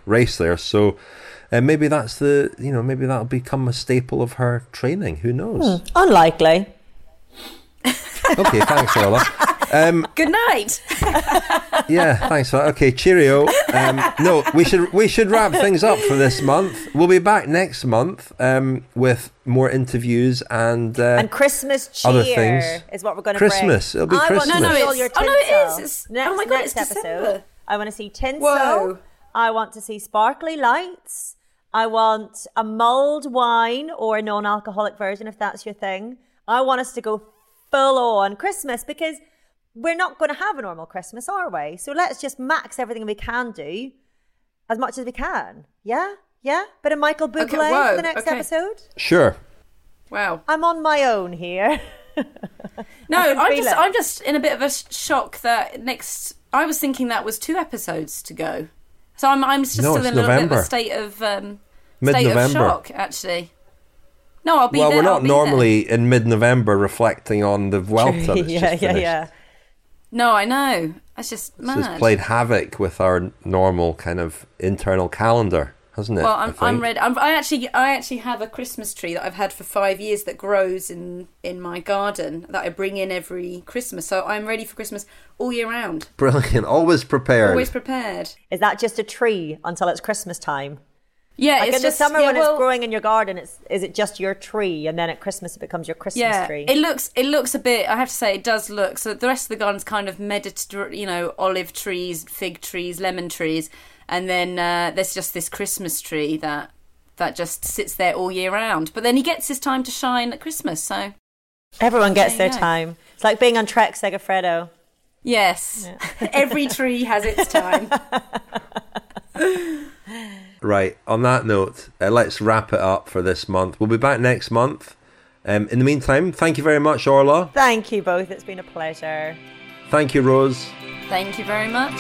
race there. So maybe that's maybe that'll become a staple of her training. Who knows? Unlikely. Okay, thanks, Orla. Good night. Yeah, thanks for that. Okay, cheerio. No, we should wrap things up for this month. We'll be back next month with more interviews and Christmas cheer other things. Is what we're going to Christmas. bring. It'll be Christmas. It is. Next, oh my God, next it's episode. December. I want to see tinsel. Whoa. I want to see sparkly lights. I want a mulled wine or a non-alcoholic version if that's your thing. I want us to go full on Christmas because we're not going to have a normal Christmas, are we? So let's just max everything we can do as much as we can. Yeah? Yeah? Bit of Michael Bublé for the next episode? Sure. Wow. I'm on my own here. No, I'm just in a bit of a shock that I was thinking that was 2 episodes to go. So I'm just still in a little bit of a state of shock, actually. No, I'll be there. Well, we're not normally in mid-November reflecting on the Vuelta that's just finished. Yeah. No, I know. It's just mad. It's played havoc with our normal kind of internal calendar, hasn't it? Well, I'm ready. I actually have a Christmas tree that I've had for 5 years that grows in my garden that I bring in every Christmas. So I'm ready for Christmas all year round. Brilliant. Always prepared. Always prepared. Is that just a tree until it's Christmas time? Yeah, like it's in the just summer when it's growing in your garden. Is it just your tree, and then at Christmas it becomes your Christmas tree? It looks a bit. I have to say, it does look. So the rest of the garden's kind of Mediterranean, olive trees, fig trees, lemon trees, and then there's just this Christmas tree that just sits there all year round. But then he gets his time to shine at Christmas. So everyone gets their time. It's like being on Trek Segafredo. Yes, every tree has its time. Right, on that note, let's wrap it up for this month. We'll be back next month. In the meantime, thank you very much, Orla. Thank you both. It's been a pleasure. Thank you, Rose. Thank you very much.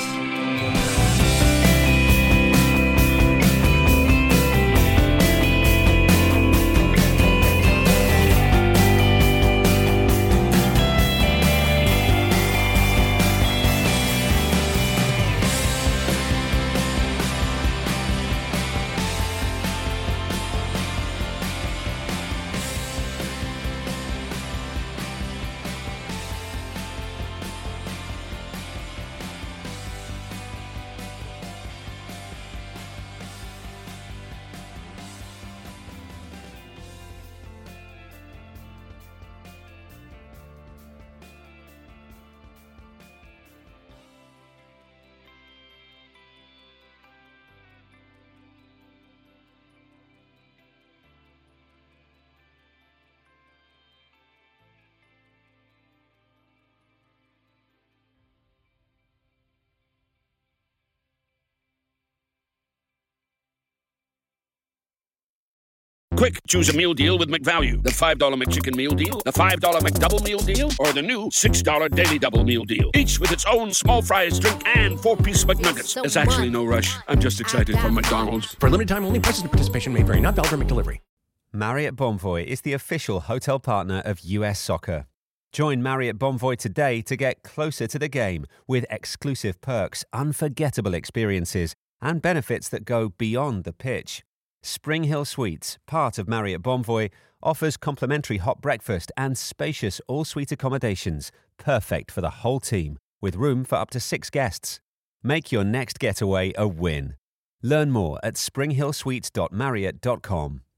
Quick, choose a meal deal with McValue. The $5 McChicken meal deal, the $5 McDouble meal deal, or the new $6 Daily Double meal deal. Each with its own small fries, drink, and 4-piece McNuggets. There's actually no rush. I'm just excited for McDonald's. For a limited time only, prices and participation may vary. Not valid for McDelivery. Marriott Bonvoy is the official hotel partner of US Soccer. Join Marriott Bonvoy today to get closer to the game with exclusive perks, unforgettable experiences, and benefits that go beyond the pitch. Spring Hill Suites, part of Marriott Bonvoy, offers complimentary hot breakfast and spacious all-suite accommodations, perfect for the whole team, with room for up to 6 guests. Make your next getaway a win. Learn more at springhillsuites.marriott.com.